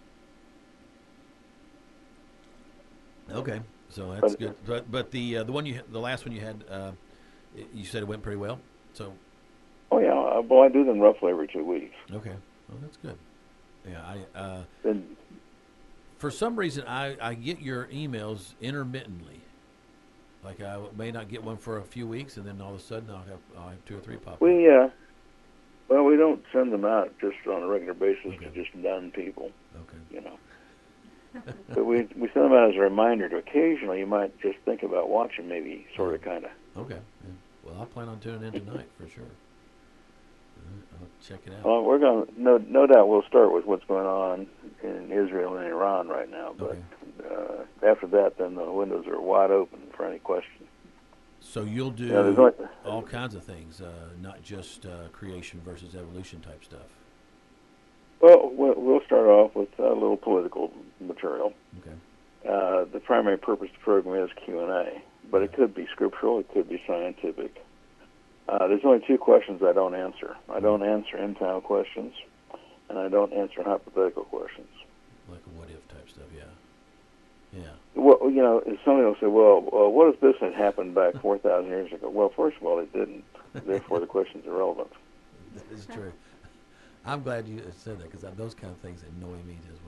Okay. So that's good. But the last one you had, you said it went pretty well. So. Oh yeah, well I do them roughly every 2 weeks. Okay. Well, that's good. Yeah. Then For some reason, I get your emails intermittently. Like I may not get one for a few weeks, and then all of a sudden I'll have 2 or 3 pop up. we don't send them out just on a regular basis Okay. to just done people, Okay. you know. But we send them out as a reminder to occasionally you might just think about watching, maybe, sort of, kind of. Okay. Yeah. Well, I'll plan on tuning in tonight for sure. I'll check it out. Well, we're going to, no doubt we'll start with what's going on in Israel and Iran right now, but after that, then the windows are wide open for any questions. So you'll do Yeah, there's only- all kinds of things, not just creation versus evolution type stuff. Well, we'll start off with a little political material. Okay. The primary purpose of the program is Q&A, but it could be scriptural, it could be scientific. There's only 2 questions I don't answer. I don't answer end-time questions, and I don't answer hypothetical questions. Like a what-if type stuff, yeah. Yeah. Well, you know, somebody will say, well, what if this had happened back 4,000 years ago? Well, first of all, it didn't. Therefore, the question's irrelevant. That is true. I'm glad you said that because those kind of things annoy me as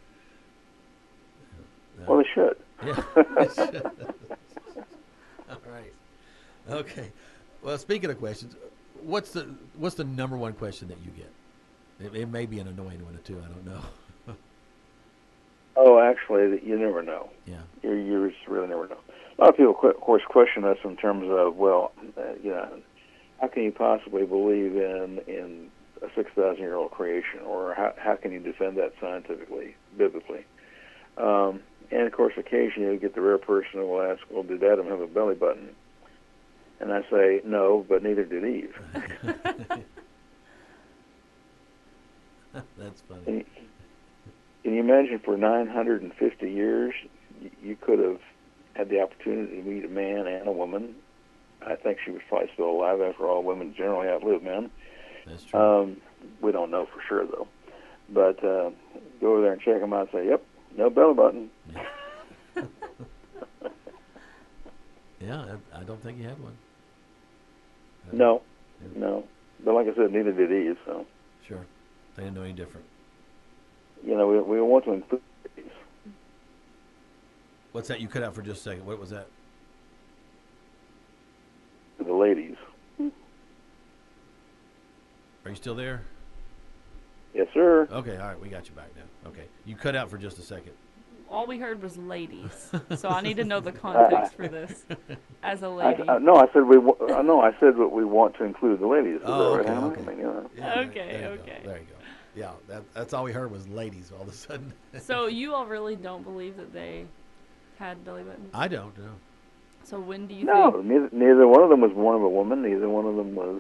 well. Well, they should. Yeah. They should. All right. Okay. Well, speaking of questions, what's the number one question that you get? It may be an annoying one too. I don't know. Oh, actually, you never know. Yeah. You just really never know. A lot of people, of course, question us in terms of, well, you know, how can you possibly believe in a 6,000-year-old creation, or how can you defend that scientifically, biblically? And of course, occasionally you get the rare person who will ask, well, did Adam have a belly button? And I say, no, but neither did Eve. That's funny. Can you imagine for 950 years you could have had the opportunity to meet a man and a woman? I think she was probably still alive. After all, women generally outlive men. That's true. We don't know for sure, though. But go over there and check them out and say, yep, no belly button. Yeah, I don't think you had one. No. But like I said, neither did Eve, so. Sure. They didn't know any different. You know, we want to include these. What's that? You cut out for just a second. What was that? The ladies. Are you still there? Yes, sir. Okay, all right, we got you back now. Okay, you cut out for just a second. All we heard was ladies, so I need to know the context for this. As a lady. No, I said I said what we want to include the ladies. Oh, Is that okay, right, Hannah? okay. I mean, you know. Yeah, Okay, there you okay. go. There you go. Yeah, that's all we heard was ladies all of a sudden. So you all really don't believe that they had belly buttons? I don't know. So when do you No, think? neither one of them was born of a woman. Neither one of them was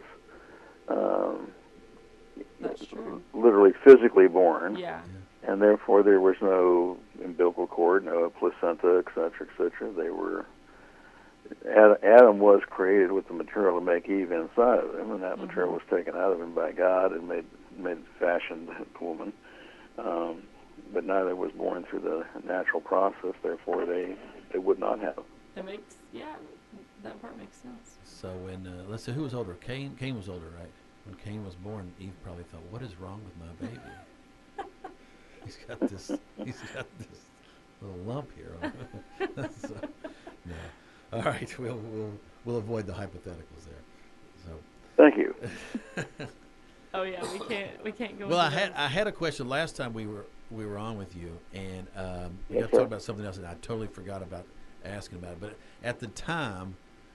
That's true. literally physically born. Yeah. And therefore there was no umbilical cord, no placenta, et cetera, They were Adam was created with the material to make Eve inside of him, and that material was taken out of him by God and made fashioned woman. But neither was born through the natural process. Therefore, they would not have. That part makes sense. So when let's see, who was older? Cain was older, right? When Cain was born, Eve probably thought, "What is wrong with my baby?" He's got this little lump here on him. So, no. All right, we'll avoid the hypotheticals there. So. Thank you. Oh yeah, we can't go. Well, into I had a question last time we were on with you, and we Yes, got to sir. talk about something else, and I totally forgot about asking about it. But at the time,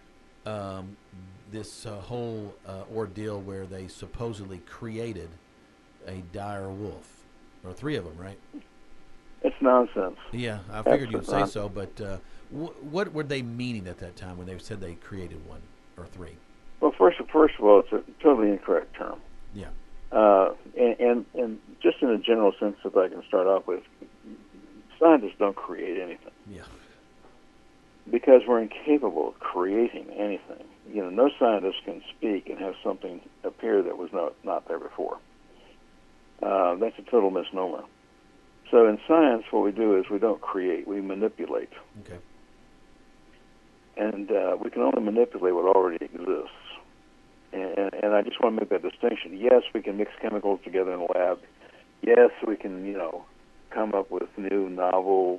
this whole ordeal where they supposedly created a dire wolf, or 3 of them, right? It's nonsense. Yeah, I figured you'd say Absolute so. But what were they meaning at that time when they said they created 1 or 3? Well, first of all, it's a totally incorrect term. Yeah. And just in a general sense, if I can start off with, scientists don't create anything Yeah. because we're incapable of creating anything. You know, no scientist can speak and have something appear that was not there before. That's a total misnomer. So in science, what we do is we don't create, we manipulate. Okay. And we can only manipulate what already exists. And I just want to make that distinction. Yes, we can mix chemicals together in a lab. Yes, we can, come up with new, novel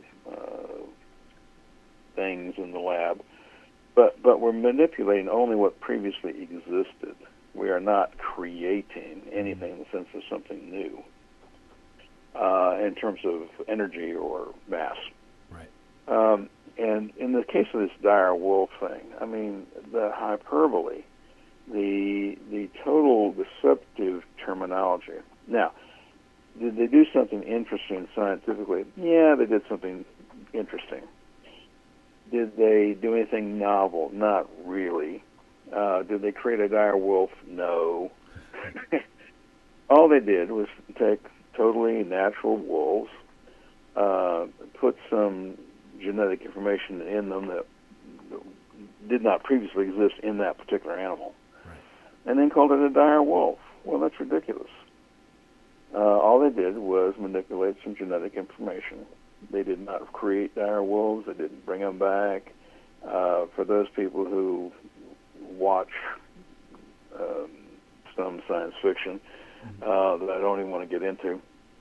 things in the lab. But we're manipulating only what previously existed. We are not creating anything in the sense of something new in terms of energy or mass. Right. And in the case of this dire wolf thing, I mean, the hyperbole, the total deceptive terminology. Now, did they do something interesting scientifically? Yeah, they did something interesting. Did they do anything novel? Not really. Did they create a dire wolf? No. All they did was take totally natural wolves, put some genetic information in them that did not previously exist in that particular animal, Right. and then called it a dire wolf. Well, that's ridiculous. All they did was manipulate some genetic information. They did not create dire wolves. They didn't bring them back. For those people who watch some science fiction that I don't even want to get into,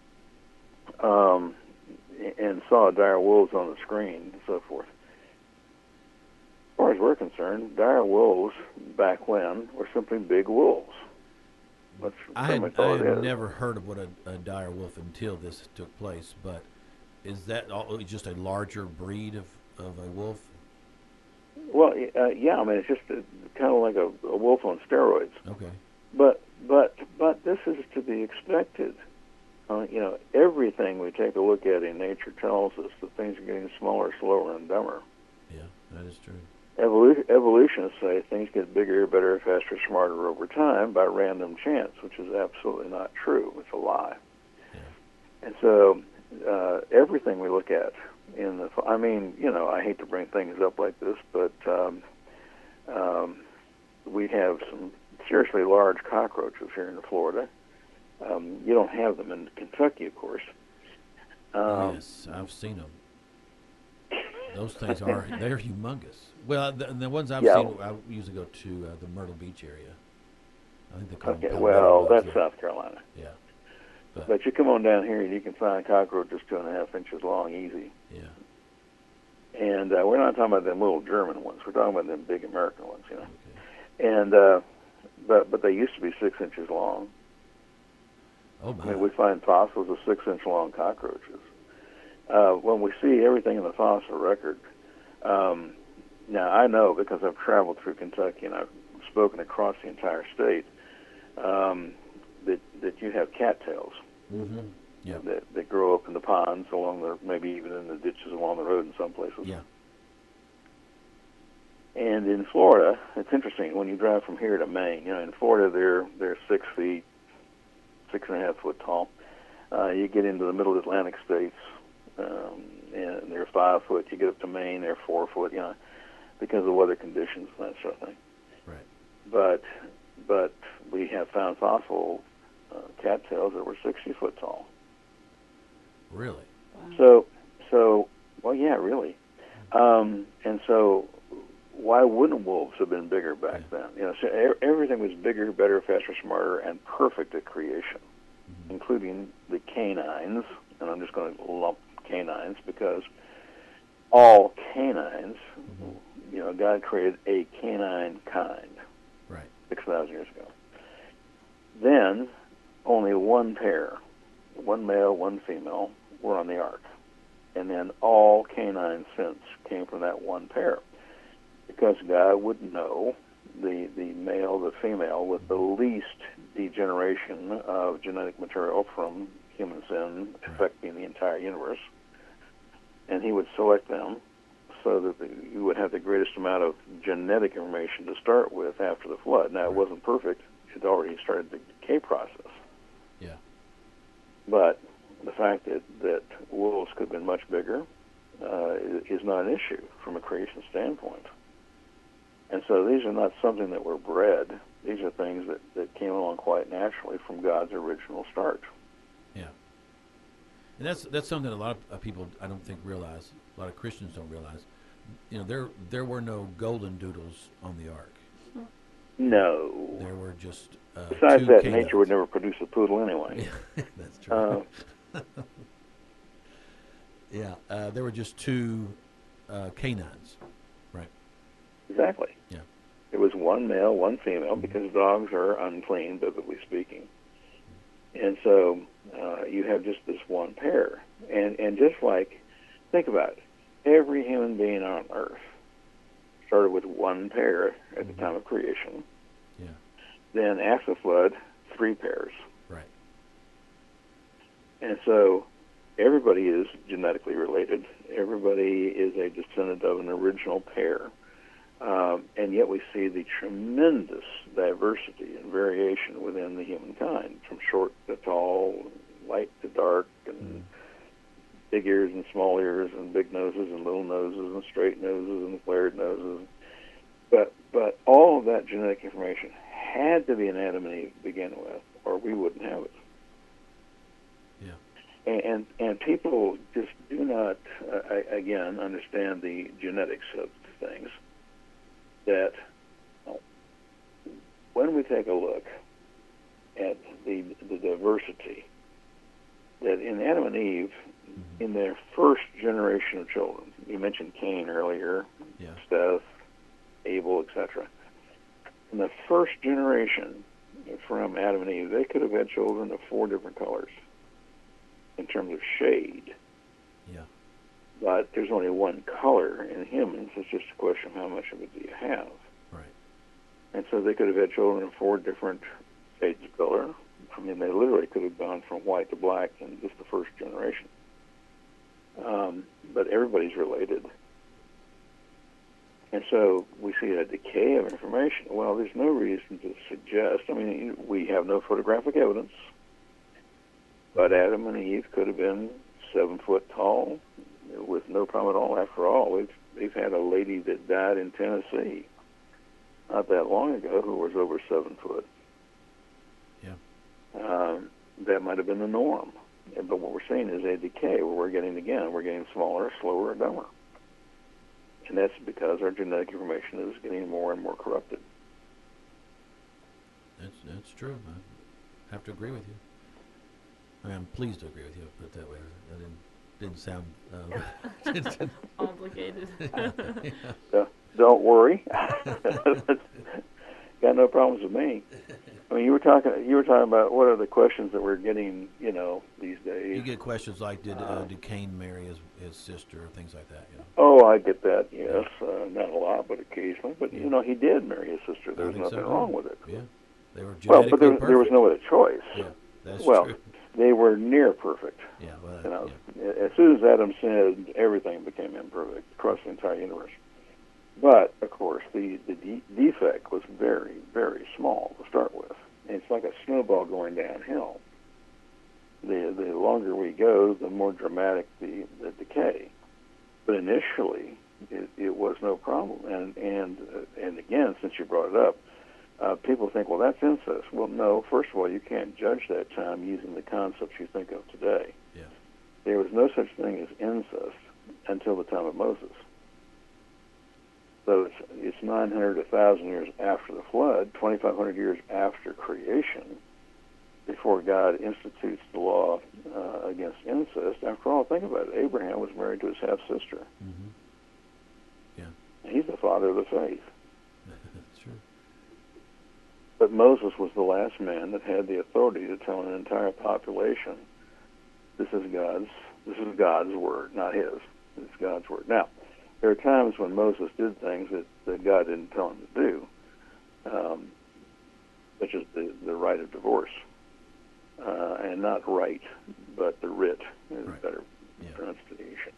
and saw dire wolves on the screen and so forth. As far as we're concerned, dire wolves back when were simply big wolves. That's pretty much all it had is. never heard of what a dire wolf until this took place, but is that just a larger breed of a wolf? Well, yeah, I mean, it's just kind of like a wolf on steroids. Okay. But this is to be expected. Everything we take a look at in nature tells us that things are getting smaller, slower, and dumber. Yeah, that is true. Evolutionists say things get bigger, better, faster, smarter over time by random chance, which is absolutely not true. It's a lie. Yeah. And so everything we look at I hate to bring things up like this, but we have some seriously large cockroaches here in Florida. You don't have them in Kentucky, of course. Yes, I've seen them. Those things they're humongous. Well, the ones I've seen, I usually go to the Myrtle Beach area. I think they call them Okay, well, bugs, that's South Carolina. Yeah. But you come on down here and you can find cockroaches 2.5 inches long, easy. Yeah. And we're not talking about them little German ones. We're talking about them big American ones, Okay. And but they used to be 6 inches long. Oh my. I mean, we find fossils of 6-inch long cockroaches. When we see everything in the fossil record, now I know because I've traveled through Kentucky and I've spoken across the entire state, that you have cattails Mm-hmm. Yeah. that grow up in the ponds maybe even in the ditches along the road in some places. Yeah. And in Florida, it's interesting when you drive from here to Maine. In Florida they're 6 feet, 6.5 foot tall. You get into the middle Atlantic states, and they're 5 foot. You get up to Maine, they're 4 foot. Because of weather conditions and that sort of thing. Right. But we have found fossil cattails that were 60 foot tall. Really? So, well, yeah, really. And so, why wouldn't wolves have been bigger back then? So everything was bigger, better, faster, smarter, and perfect at creation, including the canines and I'm just going to lump canines because all canines, God created a canine kind. Right. 6,000 years ago. Then only one pair, one male, one female, were on the ark. And then all canine since came from that one pair. Because God would know the male, the female, with the least degeneration of genetic material from human sin affecting the entire universe. And he would select them so that you would have the greatest amount of genetic information to start with after the flood. Now, it wasn't perfect. It already started the decay process. Yeah. But the fact that wolves could have been much bigger is not an issue from a creation standpoint. And so these are not something that were bred. These are things that came along quite naturally from God's original start. Yeah. And that's something that a lot of people, I don't think, realize. A lot of Christians don't realize. There were no golden doodles on the ark. No. There were just besides two that, canines. nature would never produce a poodle anyway. That's true. Yeah, there were just two canines, right? Exactly. Yeah. It was one male, one female, because dogs are unclean, biblically speaking. And so you have just this one pair. And just like, think about it, every human being on earth started with one pair at the time of creation. Yeah. Then after the flood, 3 pairs. Right. And so everybody is genetically related. Everybody is a descendant of an original pair. And yet we see the tremendous diversity and variation within the humankind, from short to tall, light to dark, and big ears and small ears, and big noses and little noses, and straight noses and flared noses. But all of that genetic information had to be in Adam and Eve to begin with, or we wouldn't have it. Yeah. And people just do not, again, understand the genetics of things. That when we take a look at the diversity, that in Adam and Eve, in their first generation of children, you mentioned Cain earlier, Yeah. Seth, Abel, etc. In the first generation from Adam and Eve, they could have had children of 4 different colors in terms of shade. Yeah. But there's only one color in humans. It's just a question of how much of it do you have. Right. And so they could have had children of 4 different shades of color. I mean, they literally could have gone from white to black in just the first generation. But everybody's related. And so we see a decay of information. Well, there's no reason to suggest, I mean, we have no photographic evidence, but Adam and Eve could have been 7 foot tall with no problem at all. After all, we've had a lady that died in Tennessee not that long ago who was over 7 foot. Yeah. That might have been the norm. But what we're seeing is a decay where we're getting smaller, slower, dumber. And that's because our genetic information is getting more and more corrupted. That's true. I have to agree with you. I mean, I'm pleased to agree with you. Put it that way. That didn't sound Obligated. So don't worry. Got no problems with me. I mean, you were talking about what are the questions that we're getting, these days. You get questions like, did Cain marry his sister, or things like that? Oh, I get that. Yes, not a lot, but occasionally. But he did marry his sister. There's nothing wrong with it. Yeah, they were well, genetically but there was no other choice. Yeah, that's well, true. They were near perfect. Yeah, well, As soon as Adam sinned, everything became imperfect across the entire universe. But of course, the defect was very, very small to start with. And it's like a snowball going downhill. The longer we go, the more dramatic the decay. But initially, it was no problem. And again, since you brought it up, people think, well, that's incest. Well, no. First of all, you can't judge that time using the concepts you think of today. Yeah. There was no such thing as incest until the time of Moses. So it's 900, 1,000 years after the flood, 2,500 years after creation, before God institutes the law against incest. After all, think about it. Abraham was married to his half-sister. Mm-hmm. Yeah. He's the father of the faith. That's true. But Moses was the last man that had the authority to tell an entire population, this is God's word, not his. It's God's word. Now, there are times when Moses did things that God didn't tell him to do, such as the right of divorce. And not right, but the writ is right. better Yeah. pronunciation.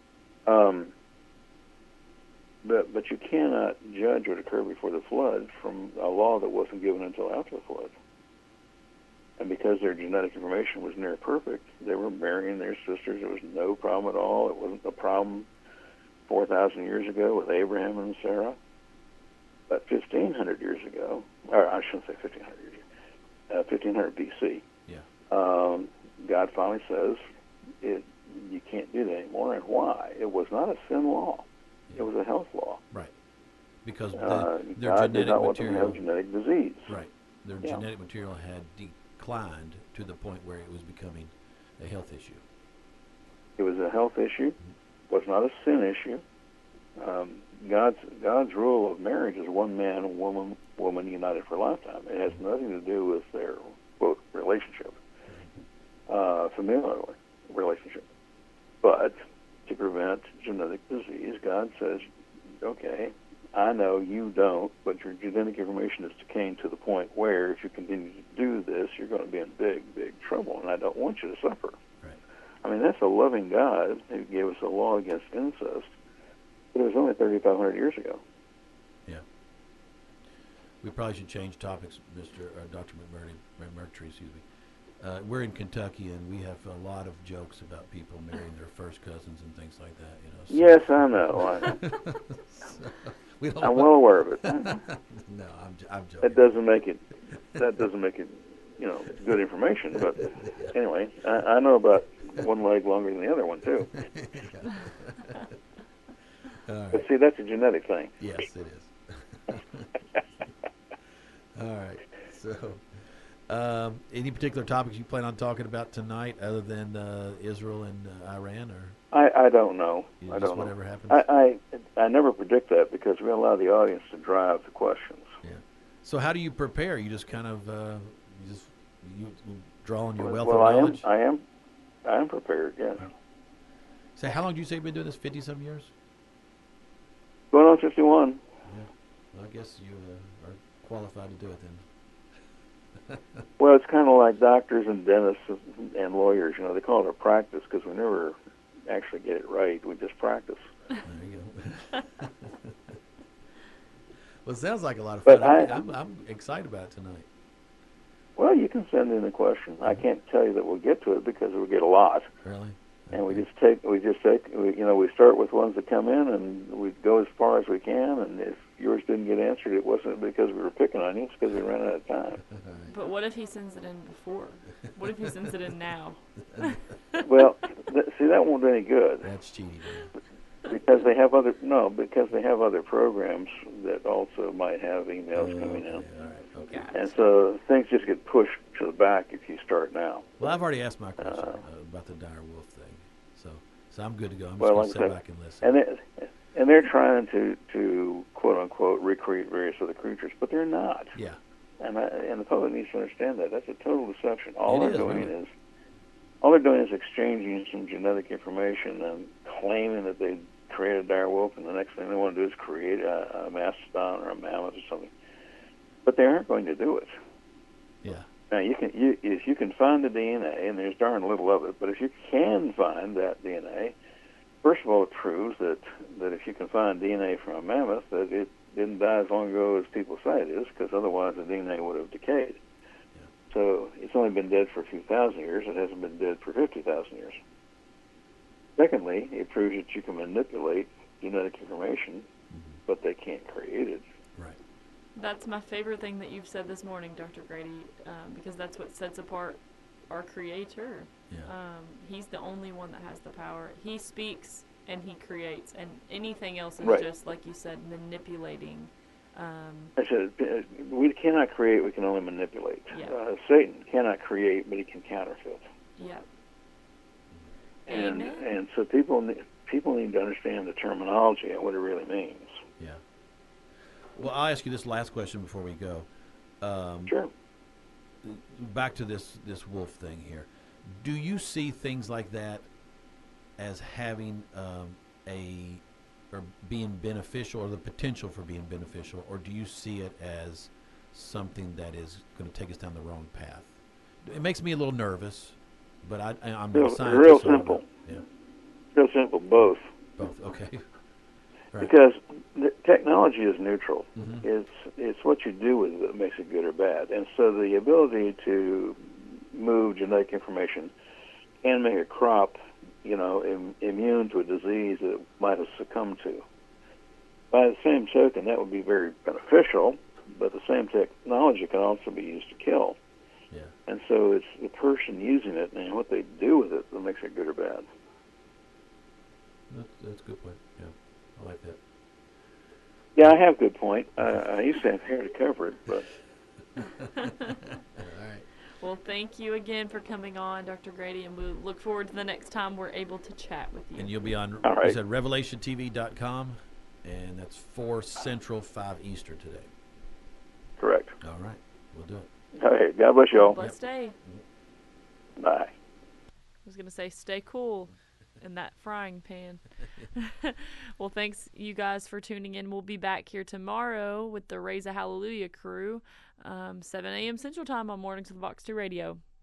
But you cannot judge what occurred before the flood from a law that wasn't given until after the flood. And because their genetic information was near perfect, they were marrying their sisters. There was no problem at all. It wasn't a problem 4,000 years ago with Abraham and Sarah. But 1,500 years ago, or I shouldn't say 1,500 years ago, 1,500 BC, God finally says you can't do that anymore. And why? It was not a sin law. Yeah. It was a health law. Right. Because their God did genetic not want them to material, have genetic disease. right? Their genetic material had declined to the point where it was becoming a health issue. It was a health issue. Was not a sin issue. God's rule of marriage is one man and woman united for a lifetime. It has nothing to do with their quote relationship, familial relationship. But to prevent genetic disease, God says, okay, I know you don't, but your genetic information is decaying to the point where if you continue to do this, you're going to be in big, big trouble, and I don't want you to suffer. Right. I mean, that's a loving God who gave us a law against incest, but it was only 3,500 years ago. Yeah. We probably should change topics, Dr. McMurtry, excuse me. We're in Kentucky, and we have a lot of jokes about people marrying their first cousins and things like that. You know. So. Yes, I know. So, we don't I'm well aware of it. No, I'm joking. That doesn't make it, good information. But anyway, I know about one leg longer than the other one too. All right. But see, that's a genetic thing. Yes, it is. All right. So, any particular topics you plan on talking about tonight, other than Israel and Iran, or I don't know. I don't know. Whatever happens. I never predict that because we allow the audience to drive the questions. Yeah. So how do you prepare? You just kind of you draw on your wealth of Well, knowledge. I am prepared. Yes. So how long do you say you've been doing this? 50-some years. Going on 51. Yeah. Well, I guess you are qualified to do it then. Well, it's kind of like doctors and dentists and lawyers. They call it a practice because we never actually get it right. We just practice. There you go. Well, it sounds like a lot of But fun. I'm excited about it tonight. Well, you can send in a question. I can't tell you that we'll get to it because we get a lot. Really? And Okay. we start with ones that come in, and we go as far as we can. And if yours didn't get answered, it wasn't because we were picking on you; it's because we ran out of time. But what if he sends it in before? What if he sends it in now? Well, see, that won't do any good That's cheating. because they have other programs that also might have emails coming in, All right. Okay. Gotcha. and so things just get pushed to the back if you start now. Well, I've already asked my question about the dire wolf thing, so I'm good to go. I'm just Well, going like to I sit said, back and listen. And they're trying to quote unquote recreate various other creatures, but they're not. Yeah. And the public needs to understand that. That's a total deception. All It they're is, doing is exchanging some genetic information and claiming that they created a dire wolf, and the next thing they want to do is create a mastodon or a mammoth or something. But they aren't going to do it. Yeah. Now if you can find the DNA, and there's darn little of it, but if you can find that DNA, first of all, it proves that if you can find DNA from a mammoth, that it didn't die as long ago as people say it is, because otherwise the DNA would have decayed. Yeah. So it's only been dead for a few thousand years. It hasn't been dead for 50,000 years. Secondly, it proves that you can manipulate genetic information, but they can't create it. Right. That's my favorite thing that you've said this morning, Dr. Grady, because that's what sets apart our Creator. Yeah. He's the only one that has the power. He speaks and he creates, and anything else is Right. just, like you said, manipulating I said, we cannot create, we can only manipulate. Yeah. Satan cannot create, but he can counterfeit. Yeah. And so people need to understand the terminology and what it really means. Yeah. Well, I'll ask you this last question before we go. Sure. Back to this wolf thing here. Do you see things like that as having or being beneficial, or the potential for being beneficial, or do you see it as something that is going to take us down the wrong path? It makes me a little nervous, but I'm not a scientist. Real simple. Yeah. Real simple. Both. Both. Okay. Right. Because the technology is neutral. Mm-hmm. It's what you do with it that makes it good or bad. And so the ability to move genetic information can make a crop, immune to a disease that it might have succumbed to. By the same token, that would be very beneficial, but the same technology can also be used to kill. Yeah. And so it's the person using it and what they do with it that makes it good or bad. That's a good point. Yeah, I like that. Yeah, I have a good point. I used to have hair to cover it, but... All right. Well, thank you again for coming on, Dr. Grady, and we look forward to the next time we're able to chat with you. And you'll be on, All right. you said RevelationTV.com, and that's 4 Central, 5 Eastern today. Correct. All right. We'll do it. All right. God bless you all. Blessed day. Bye. I was going to say stay cool in that frying pan. Well, thanks you guys for tuning in. We'll be back here tomorrow with the Raise a Hallelujah crew, 7 a.m. Central Time on Mornings with Vox 2 Radio.